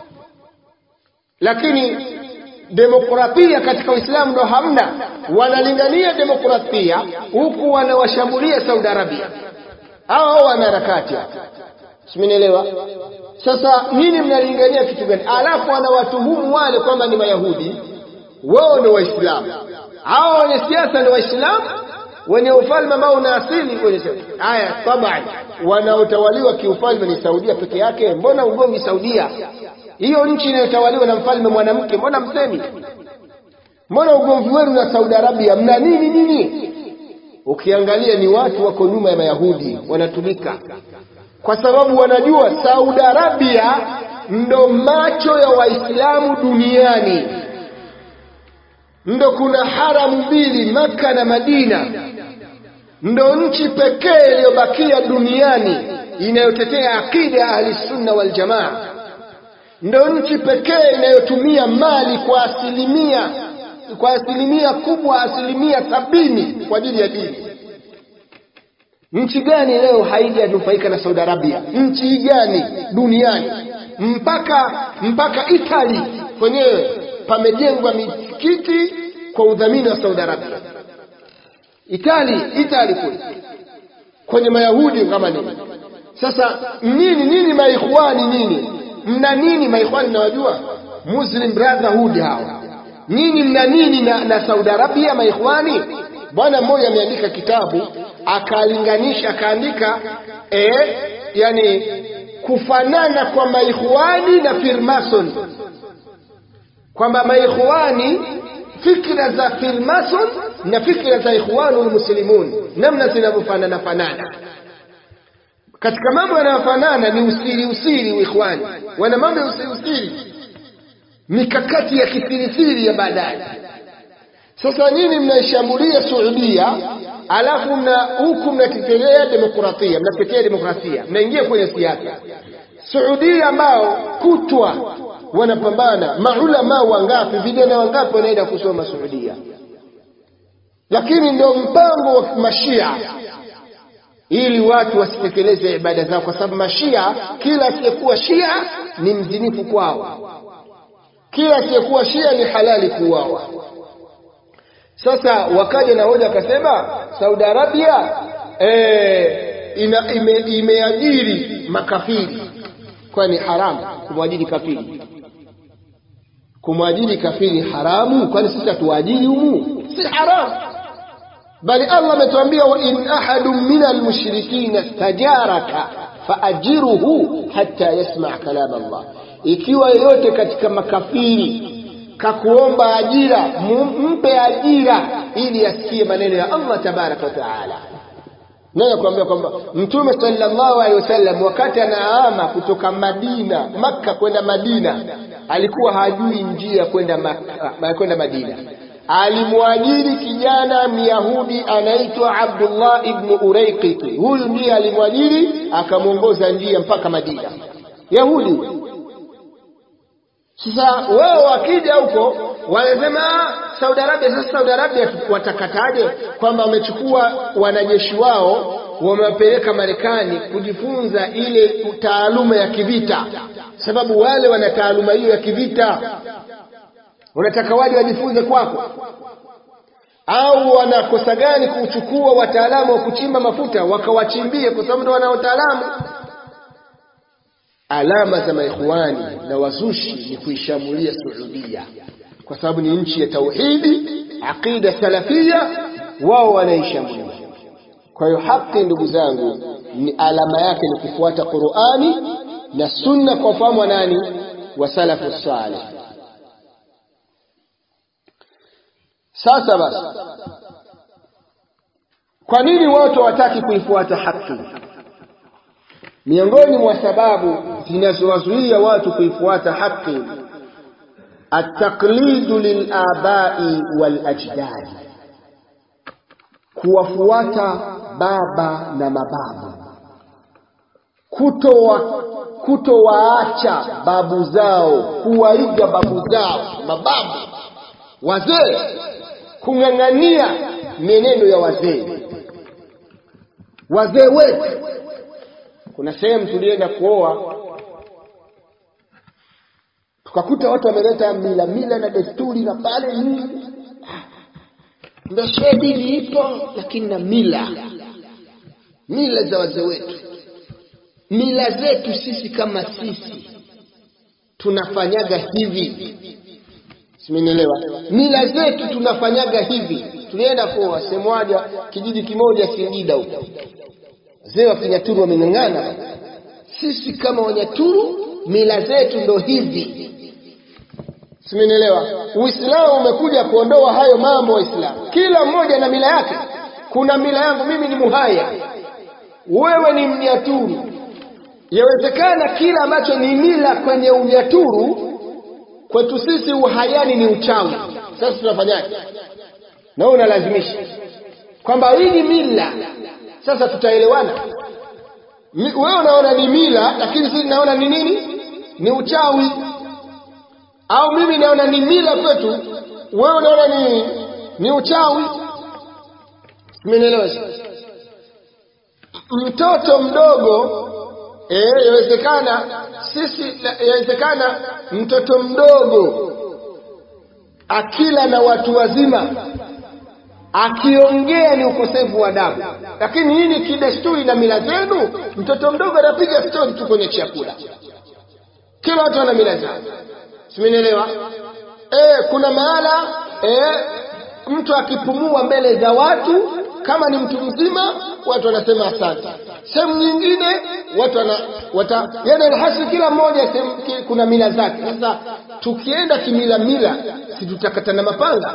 Lakini demokrasia katika Uislamu ndo hamna. Wanalingania demokrasia huku wanawashambulia Saudi Arabia. Hao wanaharakati. Simenielewa? Sasa nini mnalingania kitu gani? Alafu wanawatuhumu wale kwamba ni Mayahudi, wao ndio Waislamu. Hao wenye siasa ndio Waislamu, wenye ufalme ambao una asili kwenye siasa. Haya, tabani wanaotawaliwa kiufalme ni Saudia peke yake. Mbona ugomvi Saudia? Hiyo nchi inayotawaliwa na mfalme mwanamke, mbona msemi? Mbona ugomvi wenu na Saudi Arabia? Mna nini nyinyi? Ukiangalia ni watu wako nyuma ya Mayahudi, wanatumika. Kwa sababu wanajua Saudi Arabia ndo macho ya Waislamu duniani. Ndo kuna haramu mbili, Makka na Madina. Ndo nchi pekee iliyobakia duniani inayotetea akida ya Ahli Sunna wal Jamaa. Ndo nchi pekee inayotumia mali kwa asilimia kubwa, 70% kwa ajili ya dini. Nchi gani leo haijanufaika na Saudi Arabia? Nchi gani duniani? Mpaka Italy kwenyewe pamejengwa misikiti kwa udhamini wa Saudi Arabia. Italy kwenye Mayahudi kama nini? Sasa nini maikhwani nini? Mna nini maikhwani? Nawajua Muslim Brotherhood hao. Nini mna nini na Saudi Arabia maikhwani? Bwana mmoja ameandika kitabu akalinganisha, akaandika yani kufanana kwa maikhwani na Freemason, kwamba maikhwani fikra za Freemason na fikra za Ikhwanul Muslimun namna zinavyofanana. Katika mambo yanayofanana ni usiri Ikhwani wana mambo ya usiri, mikakati ya kisirisiri ya baadaye. Sasa nyinyi mnaishambulia Saudia, alafu huku mnatetea demokrasia, mnaingia kwenye siasa. Saudia ambao kutwa wanapambana, maulama wangapi, vijana wangapi wanaenda kusoma Saudia. Lakini ndio mpango wa Mashia ili watu wasitekeleze ibada zao, kwa sababu Mashia, kila asiyekuwa Shia ni mzinifu kwao, kila asiyekuwa Shia ni halali kuuawa. Sasa wakaja na hoja akasema Saudi Arabia imeajiri makafiri, kwani haramu kumwajiri kafiri? Kumwajiri kafiri haramu, kwani sisi hatuajiri humu? Si haramu. Bali Allah ametuambia wa in ahadun minal mushrikina istajaraka faajiruhu hatta yasma' kalam Allah. Ikiwa yoyote katika makafiri kakuomba ajira, mpe ajira ili asikie maneno ya Allah tabaraka wa taala. Nani kuambia kwamba Mtume sallallahu alaihi wasallam wakati anaama kutoka Makka kwenda Madina, alikuwa hajui njia kwenda Madina. Alimwajiri kijana Myahudi anaitwa Abdullah ibn Urayqit. Huyu ndiye alimwajiri, akamuongoza njia mpaka Madina. Yahudi. Sasa wao wakija huko wanasema Saudi Arabia. Sasa Saudi Arabia watakataje kwamba wamechukua wanajeshi wao wamewapeleka Marekani kujifunza ile taaluma ya kivita, sababu wale wana taaluma hiyo ya kivita, unataka waje wajifunze kwako? Au wanakosa gani kuchukua wataalamu wa kuchimba mafuta wakawachimbie, kwa sababu ndio wana wataalamu? Alama za maikhwani na wazushi ni kuishamulia Saudia, kwa sababu ni nchi ya tauhidi, aqida salafia, wao wanaishamulia. Kwa hiyo haki, ndugu zangu, ni alama yake ni kufuata Qur'ani na Sunna kwa fahamu nani wa salafu salih. Sasa basi, kwa nini watu hawataki kuifuata haki? Miongoni mwa sababu zinazowazuia watu kuifuata haki, at-taqlidu lil-aba'i wal-ajdad, kuwafuata baba na mababu, kutowaacha babu zao, kuwaiga babu zao, mababu, wazee, kung'ang'ania menendo ya wazee wetu. Kuna sehemu tulienda kuoa, tukakuta watu wameleta mila na desturi na pale nini, ndio dini ipo, lakini na mila za wazee wetu. Mila zetu sisi kama sisi tunafanyaga hivi, simenielewa? Mila zetu tunafanyaga hivi. Tulienda kwa sehemu moja, kijiji kimoja Singida huko, wazee wa Kinyaturu wameng'ang'ana. Sisi kama Wanyaturu mila zetu ndo hivi, simenielewa? Uislamu umekuja kuondoa hayo mambo. Waislamu kila mmoja na mila yake. Kuna mila yangu mimi, ni Muhaya, wewe ni Mnyaturu. Yawezekana kila ambacho ni mila kwenye Unyaturu kwetu sisi Uhayani ni uchawi. Sasa tunafanyaje? Na wewe unalazimisha kwamba hii ni mila. Sasa tutaelewana? Wewe unaona ni mila, lakini sisi naona ni nini? Ni uchawi. Au mimi naona ni mila kwetu, wewe unaona ni uchawi. Umeelewa? Mtoto mdogo yawezekana mtoto mdogo akila na watu wazima akiongea ni ukosefu wa adabu. Lakini hii ni kidesturi na mila zenu. Mtoto mdogo anapiga story tu kwenye chakula, kila watu wana mila zao, simenielewa? Kuna mahala mtu akipumua mbele za watu kama ni mtu mzima, watu wanasema asante. Sehemu nyingine watu yani alhasi, kila mmoja kuna mila zake. Sasa tukienda kimila, si tutakatana mapanga?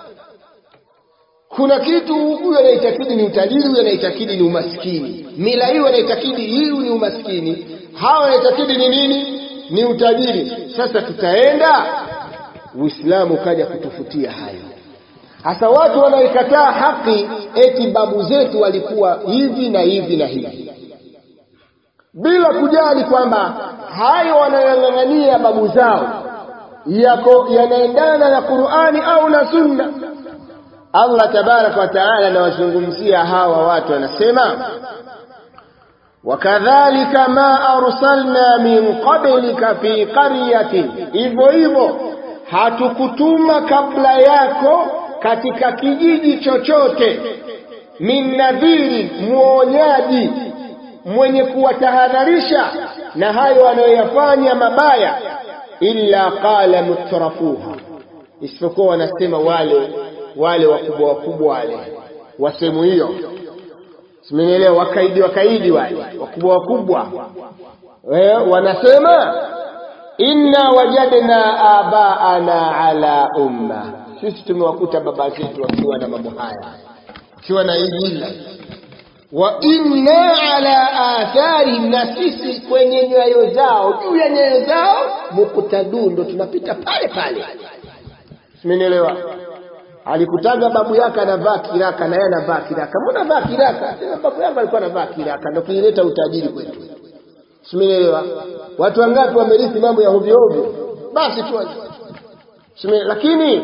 Kuna kitu huyu anaitakidi ni utajiri, huyu anaitakidi ni umaskini. Mila hiyo anaitakidi hii ni umaskini, hawa wanaitakidi ni nini? Ni utajiri. Sasa tutaenda, Uislamu kaja kutufutia hayo. Hasa watu wanaikataa haki, eti babu zetu walikuwa hivi na hivi na hivi, bila kujali kwamba hayo wanayang'ang'ania babu zao yako yanaendana na Qur'ani au na Sunna. Allah tabaraka wa taala anawazungumzia hawa watu, anasema wakadhalika ma arsalna min qablika fi qaryatin, hivyo hatukutuma kabla yako katika kijiji chochote, min nadhiri, muonyaji mwenye kuwatahadharisha na hayo wanayoyafanya mabaya, illa qala mutrafuha, isipokuwa wanasema wale wakubwa wale wasemu hiyo, simenielewa? Wakaidi wale wakubwa wanasema inna wajadna abaana ala umma, sisi tumewakuta baba zetu wakiwa na mambo haya, wakiwa na hili, wa inna ala athari, na sisi kwenye nyayo zao, juu ya nyayo zao, muqtadun, ndo tunapita pale. Simenielewa? Alikutaga babu yake anavaa kiraka na yeye anavaa kiraka. Mbona anavaa kiraka? Tena babu yangu alikuwa anavaa kiraka, ndio kilileta utajiri kwetu. Simenielewa? Watu wangapi wamerithi mambo ya hovyo hovyo? Basi tu. Lakini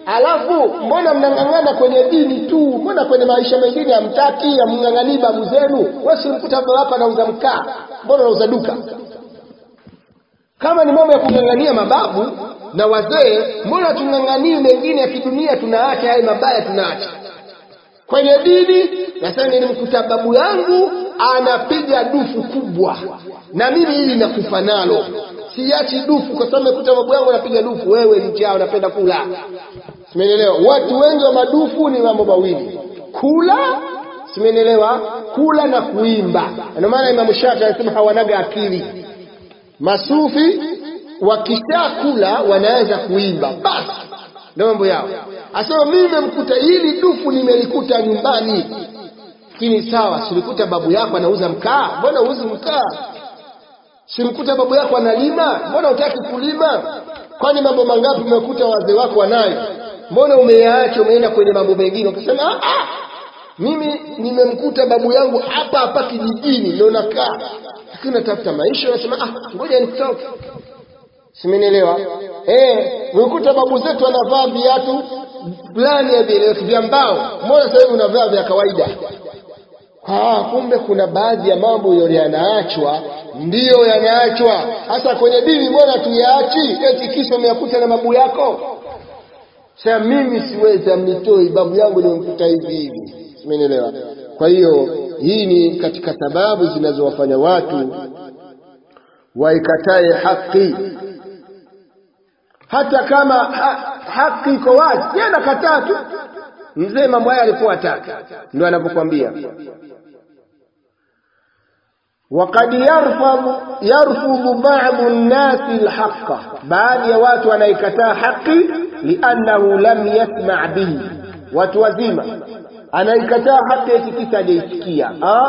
Alafu mbona mnang'ang'ana kwenye dini tu? Mbona kwenye maisha mengine hamtaki, hamng'ang'ani babu zenu? Wewe si mkuta baba hapa anauza mkaa, mbona unauza duka? Kama ni mambo ya kung'ang'ania mababu na wazee, mbona tung'ang'anie mengine ya kidunia, tunaacha haya mabaya tunaacha? Kwenye dini nasema nilimkuta babu yangu anapiga dufu kubwa, na mimi hili nakufa nalo. Siachi dufu kwa sababu nimekuta babu yangu anapiga dufu. Wewe ni njaa unapenda kula. Simeelewa? Watu wengi wa madufu ni mambo mawili. Kula, simeelewa? Kula na kuimba. Ndio maana Imam Shafi'i anasema hawanaga akili. Masufi wakishakula wanaweza kuimba. Basi ndio mambo yao. Asema mimi nimemkuta hili dufu nimelikuta nyumbani. Lakini sawa, silikuta babu yako anauza mkaa, mbona uuzi mkaa? Simkuta babu yako analima, mbona hutaki kulima? Kwani mambo mangapi umekuta wazee wako wanayo? Mbona umeyaacha umeenda kwenye mambo mengine? Ukasema mimi nimemkuta babu yangu hapa hapa kijijini ndio nakaa. Lakini natafuta maisha, unasema ngoja nitoke. Simenielewa? Umekuta babu zetu wanavaa viatu fulani vya mbao. Mbona sasa hivi unavaa vya kawaida? Kumbe kuna baadhi ya mambo yanaachwa, ndiyo yanaachwa. Hasa kwenye dini mbona tuyaachi? Eti kisha umeyakuta na babu yako. Sasa mimi siwezi mnitoi babu yangu nimemkuta hivi hivi. Simenielewa? Kwa hiyo hii ni katika sababu zinazowafanya watu waikatae haki. Hata kama haki iko wazi, yeye anakataa tu. Mzee mambo haya alikuwa ataka. Ndio anapokuambia وقد يرفض بعض الناس الحق, baadhi ya watu wanaikataa haki li'annahu lam yasma' bihi. Watu wazima anaikataa haki eti kisa hajaisikia.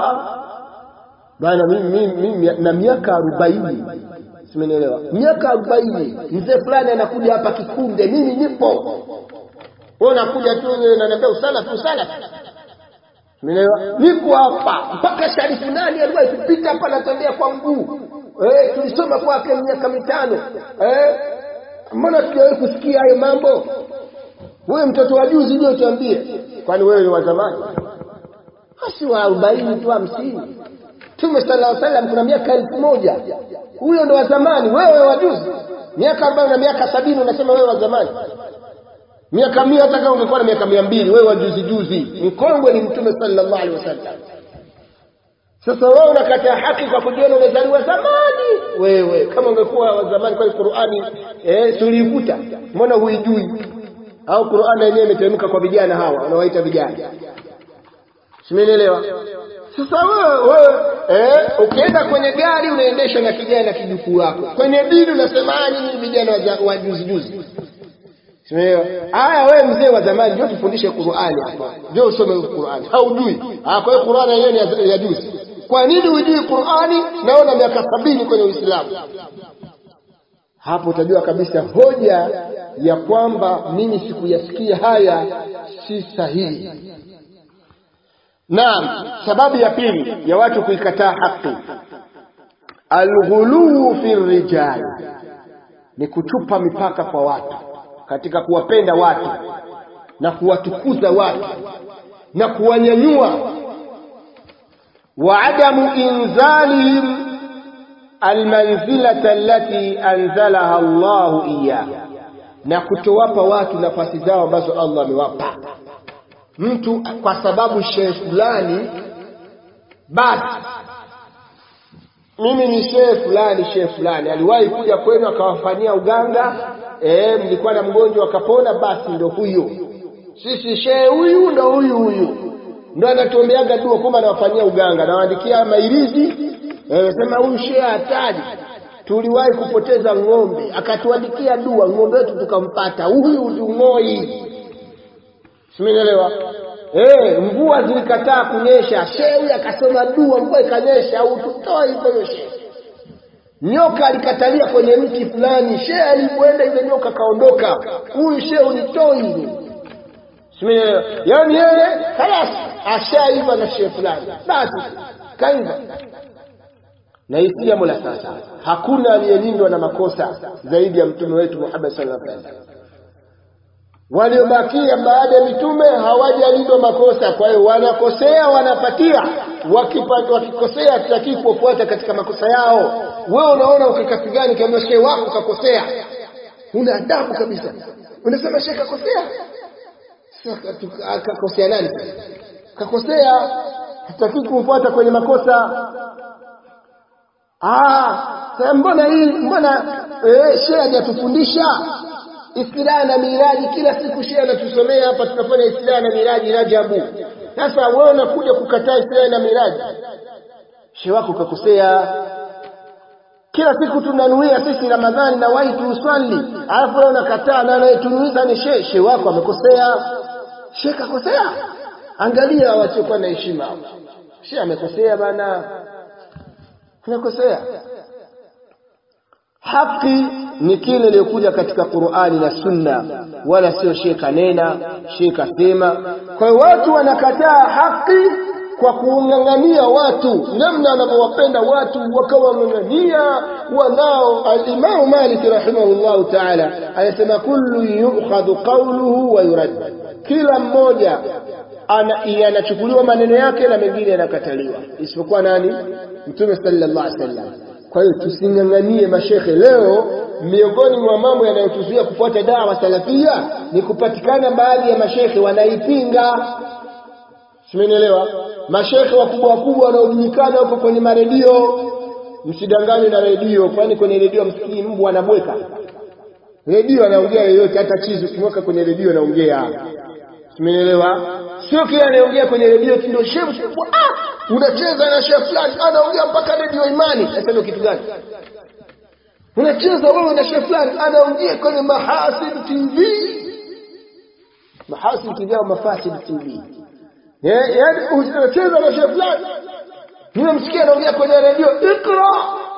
Bana mimi na miaka 40. Simenielewa? Miaka 40 mzee fulani anakuja hapa Kikunde, mimi nipo. Wewe unakuja tu unaniambia usala. Simenielewa? Niko hapa mpaka Sharifu nani aliwahi kupita hapa anatembea kwa mguu. Tulisoma kwake miaka 5. Mbona tujawahi kusikia hayo mambo? Wewe mtoto wa juzi ndio tuambie. Kwani wewe ni wa zamani? Basi wa 40 tu 50. Mtume sallallahu alaihi wasallam kuna miaka 1000. Huyo ndo wa zamani, wewe wa juzi. Miaka 40 na miaka 70 unasema wewe wa zamani. Miaka 100 hata kama ungekuwa na miaka 200, wewe wa juzi. Mkongwe ni Mtume sallallahu alaihi wasallam. Sasa wewe unakataa haki kwa kujiona umezaliwa zamani. Wewe kama ungekuwa wa zamani, kwa Qur'ani tulikuta, mbona huijui? Au Qur'ani yenyewe imeteremka kwa vijana hawa, wanawaita vijana. Simenielewa? Sasa wewe ukienda kwenye gari unaendesha na kijana kijukuu wako. Kwenye dini unasemaje ni vijana wa juzi? Simenielewa? Wewe mzee wa zamani ndio tufundishe Qur'ani hapa. Ndio usome Qur'ani. Haujui. Kwa hiyo Qur'ani yenyewe ni ya juzi. Kwa nini hujui Qur'ani naona miaka 70 kwenye Uislamu? Hapo utajua kabisa hoja ya kwamba mimi sikuyasikia haya si sahihi. Naam, sababu ya pili ya watu kuikataa haki, alghuluu fi rijal, ni kuchupa mipaka kwa watu katika kuwapenda watu na kuwatukuza watu na kuwanyanyua, wa adamu inzalihim almanzilata allati anzalaha Allahu iyyaha, na kutowapa watu nafasi zao ambazo Allah amewapa. Mtu kwa sababu shehe fulani, basi mimi ni shehe fulani aliwahi kuja kwenu akawafanyia uganga, mlikuwa na mgonjwa akapona, basi ndio huyo. Sisi shehe huyu ndio huyu ndio anatuombeaga dua kama anawafanyia uganga, nawaandikia mailizi. Sema huyu shehe hatari, tuliwahi kupoteza ng'ombe akatuandikia dua, ng'ombe wetu tukampata, huyu tungoi. Simenielewa? Mvua zilikataa kunyesha, shehe akasoma dua, mvua ikanyesha, au tutoe hivyo shehe. Nyoka alikatalia kwenye mti fulani, shehe alipoenda ile nyoka kaondoka, huyu shehe unitoi. Simenielewa? Yaani yeye خلاص ashaiva na shehe fulani, basi kaiva. Na hisi jambo la sasa, hakuna aliyelindwa na makosa zaidi ya mtume wetu Muhammad sallallahu alaihi wasallam. waliobakia baada ya mitume hawajalindwa makosa. Kwa hiyo wanakosea, wanapatia. Wakikosea tutaki kufuata katika makosa yao. Wewe unaona ukakati gani kama shehe wako kakosea? Una adabu kabisa. Unasema shehe kakosea. Sasa akakosea nani? Kakosea, hataki kufuata kwenye makosa. Sasa mbona shehe hajatufundisha Israa na Miraji? Kila siku shehe anatusomea hapa, tunafanya Israa na Miraji Rajabu. Sasa wewe unakuja kukataa Israa na Miraji. Shehe wako kakosea. Kila siku tunanuia sisi Ramadhani na wahi tuuswali, alafu wewe unakataa, na anayetunuiza ni shehe wako amekosea. Shehe kakosea. Angalia wasiokuwa na heshima. Shehe amekosea bana. Amekosea. Haki ni kile iliyokuja katika Qur'ani na Sunna, wala sio shehe kanena, shehe kasema. Kwa hiyo watu wanakataa haki kwa kuungangania watu, namna wanavyowapenda watu wakawa wangangania wanao. Al-Imam Malik rahimahullah ta'ala anasema kullu yu'khadhu qawluhu wa yurad, kila mmoja anachukuliwa maneno yake na mengine yanakataliwa, isipokuwa nani? Mtume sallallahu alaihi wasallam. Kwa hiyo tusinganganie mashekhe. Leo miongoni mwa mambo yanayotuzuia kufuata dawa salafia ni kupatikana baadhi ya mashekhe wanaipinga. Simenielewa? Mashekhe wakubwa wanaojulikana huko kwenye maredio. Msidanganywe na redio, kwani kwenye redio msikii mbwa anabweka. Redio anaongea yoyote, hata chizi ukimweka kwenye redio anaongea. Simenielewa? Sio kila anaongea kwenye redio ndio shehe. Unacheza na shehe fulani anaongea mpaka redio Imani. Sasa ndio kitu gani? Unacheza wewe na shehe fulani anaongea kwenye Mahasid TV. Mahasid TV au Mafasid TV. Yaani unacheza na shehe fulani. Nimemsikia anaongea kwenye redio Iqra.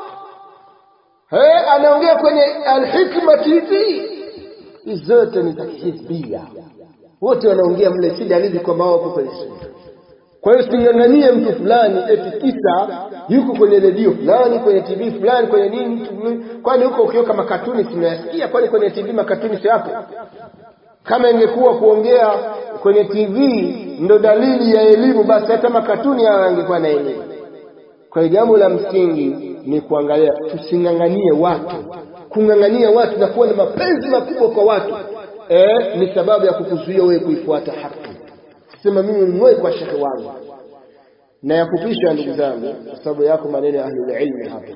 Anaongea kwenye Al-Hikma TV. Hizo zote ni za kihizbia. Wote wanaongea mle, si dalili kwamba wako kwenye sunna. Kwa hiyo singanganie mtu fulani eti kisa yuko kwenye redio fulani, kwenye TV fulani, kwenye nini. Kwani huko ukiweka makatuni tunayasikia? Kwani kwenye TV makatuni si hapo? Kama ingekuwa kuongea kwenye TV ndo dalili ya elimu, basi hata makatuni haya yangekuwa na elimu. Kwa hiyo jambo la msingi ni kuangalia, tusinganganie watu. Kungangania watu na kuwa na mapenzi makubwa kwa watu ni sababu ya kukuzuia wewe kuifuata haki. Sema mimi mmoja kwa shekhi wangu. Na yakupisha ndugu zangu, kwa sababu yako maneno ya ahlul ilmi hapa.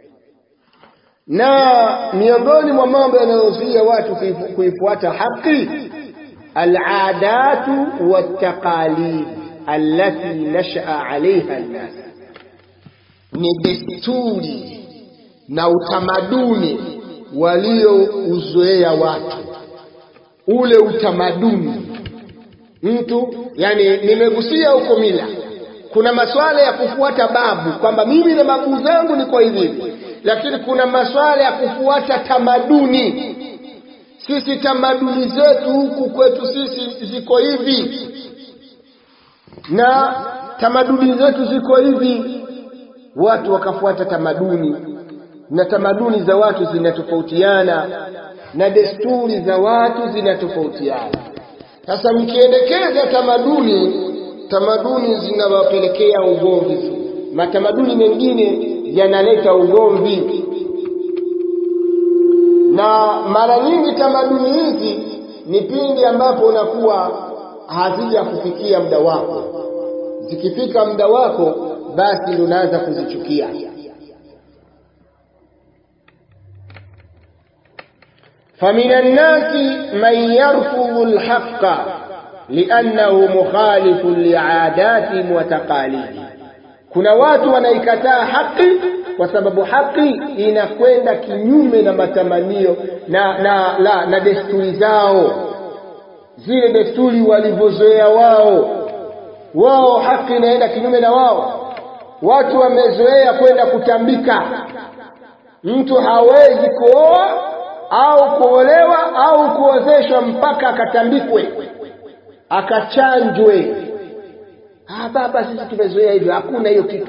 Na miongoni mwa mambo yanayozuia watu kuifuata haki, al-aadatu wat-taqalid allati nasha'a 'alayha an-nas, ni desturi na utamaduni waliouzoea watu. Ule utamaduni mtu, yani nimegusia huko mila, kuna masuala ya kufuata babu kwamba mimi na babu zangu niko hivi, lakini kuna masuala ya kufuata tamaduni. Sisi tamaduni zetu huku kwetu sisi ziko hivi, na tamaduni zetu ziko hivi. Watu wakafuata tamaduni, na tamaduni za watu zinatofautiana, na desturi za watu zinatofautiana. Sasa mkiendekeza tamaduni zinawapelekea ugomvi. Matamaduni mengine yanaleta ugomvi. Na mara nyingi tamaduni hizi ni pindi ambapo unakuwa hazija kufikia muda wako. Zikifika muda wako, basi ndio unaanza kuzichukia. فمن الناس من يرفض الحق لأنه مخالف لعادات وتقاليد. Kuna watu wanaikataa haki kwa sababu haki inakwenda kinyume na matamanio na desturi zao, zile desturi walivyozoea wao. Haki inaenda kinyume na wao. Watu wamezoea kwenda kutambika. Mtu hawezi kuoa au kuolewa au kuozeshwa mpaka akatambikwe, akachanjwe. Baba sisi tumezoea hivyo, hakuna hiyo kitu.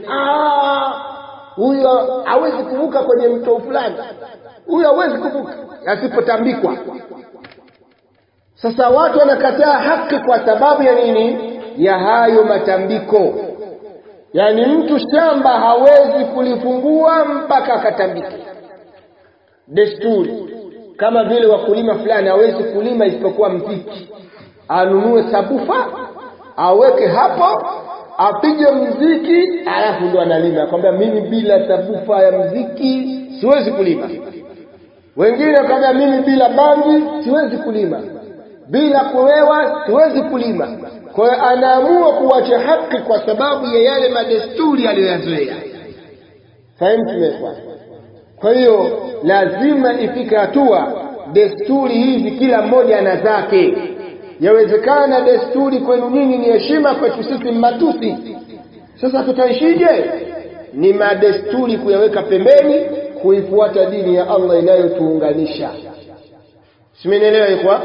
Huyo hawezi kuvuka kwenye mto fulani, huyo hawezi kuvuka asipotambikwa. Sasa watu wanakataa haki kwa sababu ya nini? Ya hayo matambiko. Yani mtu shamba hawezi kulifungua mpaka akatambike. Desturi. Kama vile wakulima fulani hawezi kulima isipokuwa mziki. Anunue sabufa, aweke hapo, apige mziki, alafu ndo analima. Akwambia mimi bila sabufa ya mziki siwezi kulima. Wengine akwambia mimi bila bangi siwezi kulima. Bila kulewa siwezi kulima. Kwa hiyo anaamua kuacha haki kwa sababu ya yale madesturi aliyoyazoea. Fahamu tumefanya. Kwa hiyo lazima ifike hatua desturi hizi kila mmoja ana zake. Yawezekana desturi kwenu nyinyi ni heshima, kwetu sisi matusi. Sasa tutaishije? Ni madesturi kuyaweka pembeni, kuifuata dini ya Allah inayotuunganisha. Simenielewa ikwa?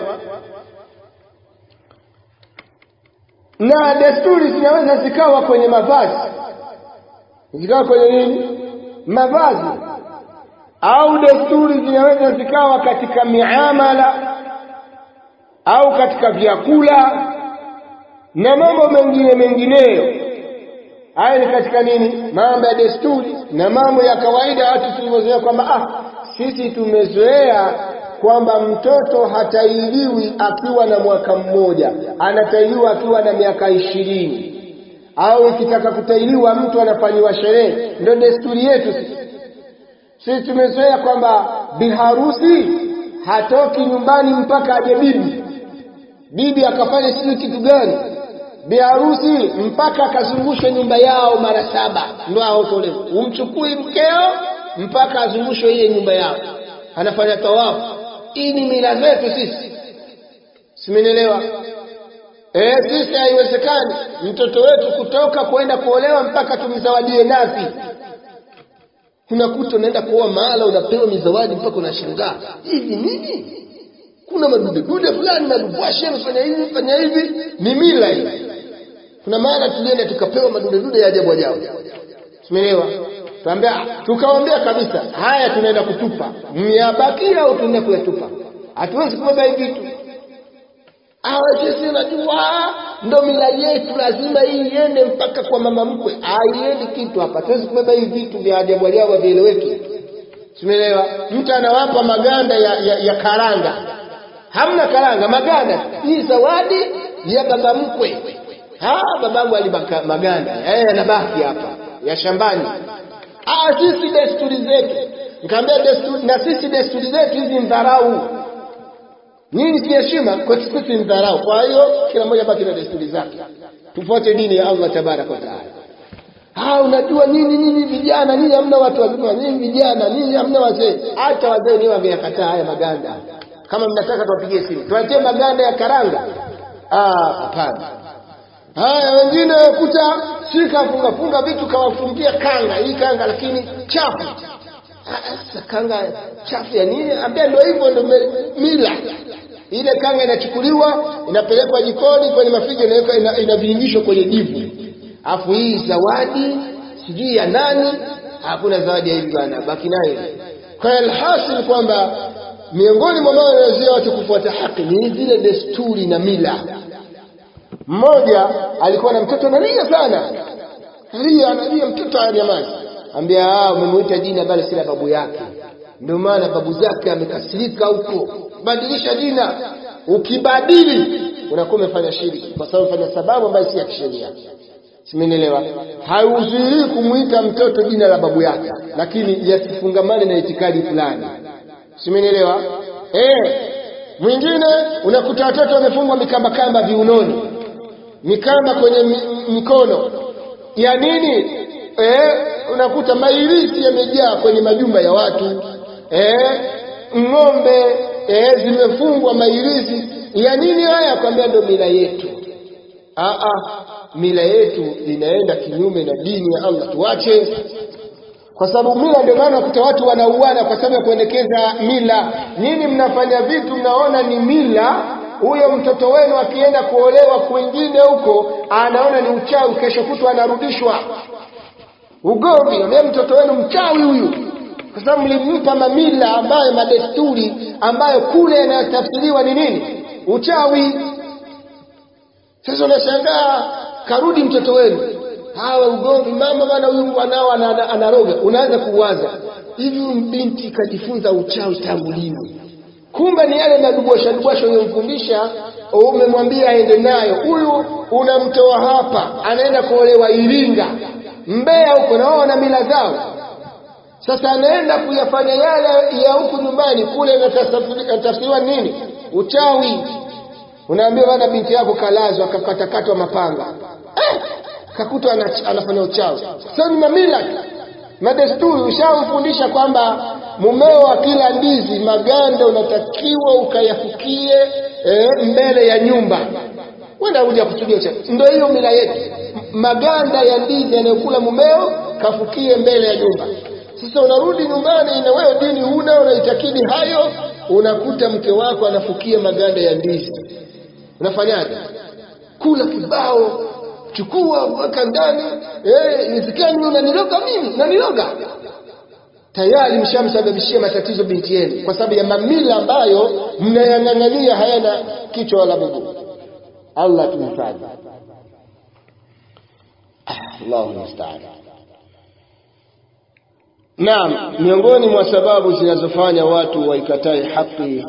Na desturi zinaweza zikawa kwenye mavazi. Zikawa kwenye nini? Mavazi. Au desturi zinaweza zikawa katika miamala au katika vyakula na mambo mengineyo. Haya ni katika nini? Mambo ya desturi na mambo ya kawaida watu tulivyozoea kwamba sisi tumezoea kwamba mtoto hatailiwi akiwa na mwaka mmoja, anatailiwa akiwa na miaka 20. Au ikitaka kutailiwa mtu anafanyiwa sherehe. Ndio desturi yetu sisi. Sisi tumezoea kwamba biharusi hatoki nyumbani mpaka aje bibi. Bibi akafanya sisi kitu gani? Biharusi mpaka akazungushwe nyumba yao mara 7 ndio aotolewe. Umchukui mkeo mpaka azungushwe ile nyumba yao. Anafanya tawafu. Hii ni mila zetu sisi. Simenielewa? Sisi haiwezekani mtoto wetu kutoka kwenda kuolewa mpaka tumzawadie nasi. Unakuta unaenda kuoa mahala unapewa mizawadi mpaka unashangaa. Hivi nini? Kuna madude fulani madubwashi fanya hivi, ni mila hii. Kuna maana tulienda tukapewa madude ya ajabu. Simenielewa? Tukawaambia kabisa, haya tunaenda kutupa. Myabaki au tunaenda kuyatupa. Hatuwezi kubeba hivi vitu. Sisi unajua ndo mila yetu, lazima hii iende mpaka kwa mama mkwe. Haiendi kitu hapa. Hatuwezi kubeba hivi vitu vya ajabu vieleweke. Simenielewa? Mtu anawapa maganda ya karanga. Hamna karanga, maganda. Hii zawadi ya baba mkwe. Babangu alibaka maganda. Yanabaki hapa ya shambani. Sisi desturi zetu. Nikamwambia desturi na sisi desturi zetu hizi mdharau. Nini si heshima? Kwa sisi mdharau. Kwa hiyo kila mmoja baki na desturi zake. Tufuate dini ya Allah tabaraka wa taala. Unajua nini vijana, nini hamna watu wazima, nini vijana, nini hamna wazee. Hata wazee ni wangeyakataa haya maganda. Kama mnataka tuwapigie simu. Tuwatie maganda ya karanga. Hapana. Wengine kuta shika funga vitu kawafungia kanga. Hii kanga lakini chafu. Sasa kanga chafu ya nini? Ambia ndio hivyo ndio mila. Ile kanga inachukuliwa, inapelekwa jikoni kwenye mafiga, inaviingishwa kwenye divu. Afu hii zawadi sijui ya nani? Hakuna zawadi ya hivi bwana, baki nayo. Kwa alhasil kwamba miongoni mwa mambo yanayozia watu kufuata haki ni zile desturi na mila. Mmoja alikuwa na mtoto analia sana. Analia mtoto anyamazi. Ambia umemuita jina bali si la babu yake. Ndio maana babu zake amekasirika huko. Badilisha jina. Ukibadili unakuwa umefanya shirki kwa sababu fanya sababu ambayo si ya kisheria. Simenielewa? Haiuzuri kumuita mtoto jina la babu yake, lakini yasifungamane na itikadi fulani. Simenielewa? Mwingine unakuta watoto wamefungwa mikamba viunoni. Mikamba kwenye mikono. Ya nini? Unakuta mairisi yamejaa kwenye majumba ya watu. Ng'ombe zimefungwa mairisi. Ya nini haya? Kwambia ndo mila yetu. Mila yetu inaenda kinyume na dini ya Allah. Tuache. Kwa sababu mila ndio maana kuta watu wanauana kwa sababu ya kuendekeza mila. Nini mnafanya vitu mnaona ni mila? Huyo mtoto wenu akienda kuolewa kwingine huko anaona ni uchawi, kesho kutwa anarudishwa. Ugomvi, na mtoto wenu mchawi huyu. Kwa sababu mlimpa mamila ambayo madesturi ambayo kule yanatafsiriwa ni nini? uchawi. Sasa unashangaa karudi mtoto wenu, hawa ugomvi, mama bana huyu mwanao anaroga. Unaanza kuwaza hivi binti kajifunza uchawi tangu lini? Kumbe ni yale madubosha unayomfundisha, umemwambia aende nayo. Huyu unamtoa hapa anaenda kuolewa Iringa, Mbeya huko, na wao na mila zao. Sasa anaenda kuyafanya yale ya huku nyumbani, kule inatafsiriwa nini? Uchawi. Unaambiwa bana binti yako kalazwa akakatakatwa mapanga, kakutwa anafanya uchawi. Sasa ni mila na desturi. Ushamfundisha kwamba mumeo akila ndizi maganda unatakiwa ukayafukie mbele ya nyumba. Wenda uje kusudia uchawi. Ndio hiyo mila yetu. Maganda ya ndizi yanayokula mumeo kafukie mbele ya nyumba. Sasa unarudi nyumbani na wewe dini huna, unaitakidi hayo, unakuta mke wako anafukia maganda ya ndizi. Unafanyaje? Kula kibao, chukua weka ndani, nisikani unaniroga mimi, unaniroga. Tayari mshamsababishia matatizo binti yenu kwa sababu ya mamila ambayo mnayang'ang'ania hayana kichwa wala miguu. Allah tumhifadhi. Allahu musta'an. Naam, miongoni mwa sababu zinazofanya watu waikatai haki.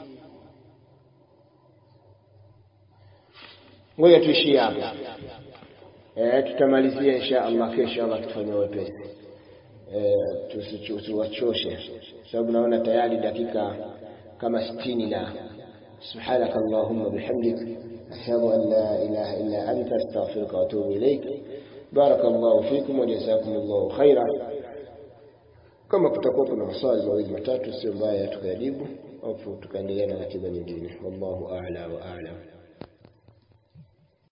Ngoja tuishie hapa. Tutamalizia insha Allah kesho, Allah tufanye wepesi. Tusiwachoshe sababu naona tayari dakika kama 60 na subhanakallahumma bihamdik ashhadu an la ilaha illa anta astaghfiruka wa atubu ilaik. Barakallahu fikum wa jazakumullahu khaira. Kama kutakuwa kuna maswali mawili matatu sio mbaya tukajibu au tukaendelea na ratiba nyingine. Wallahu a'la wa a'lam.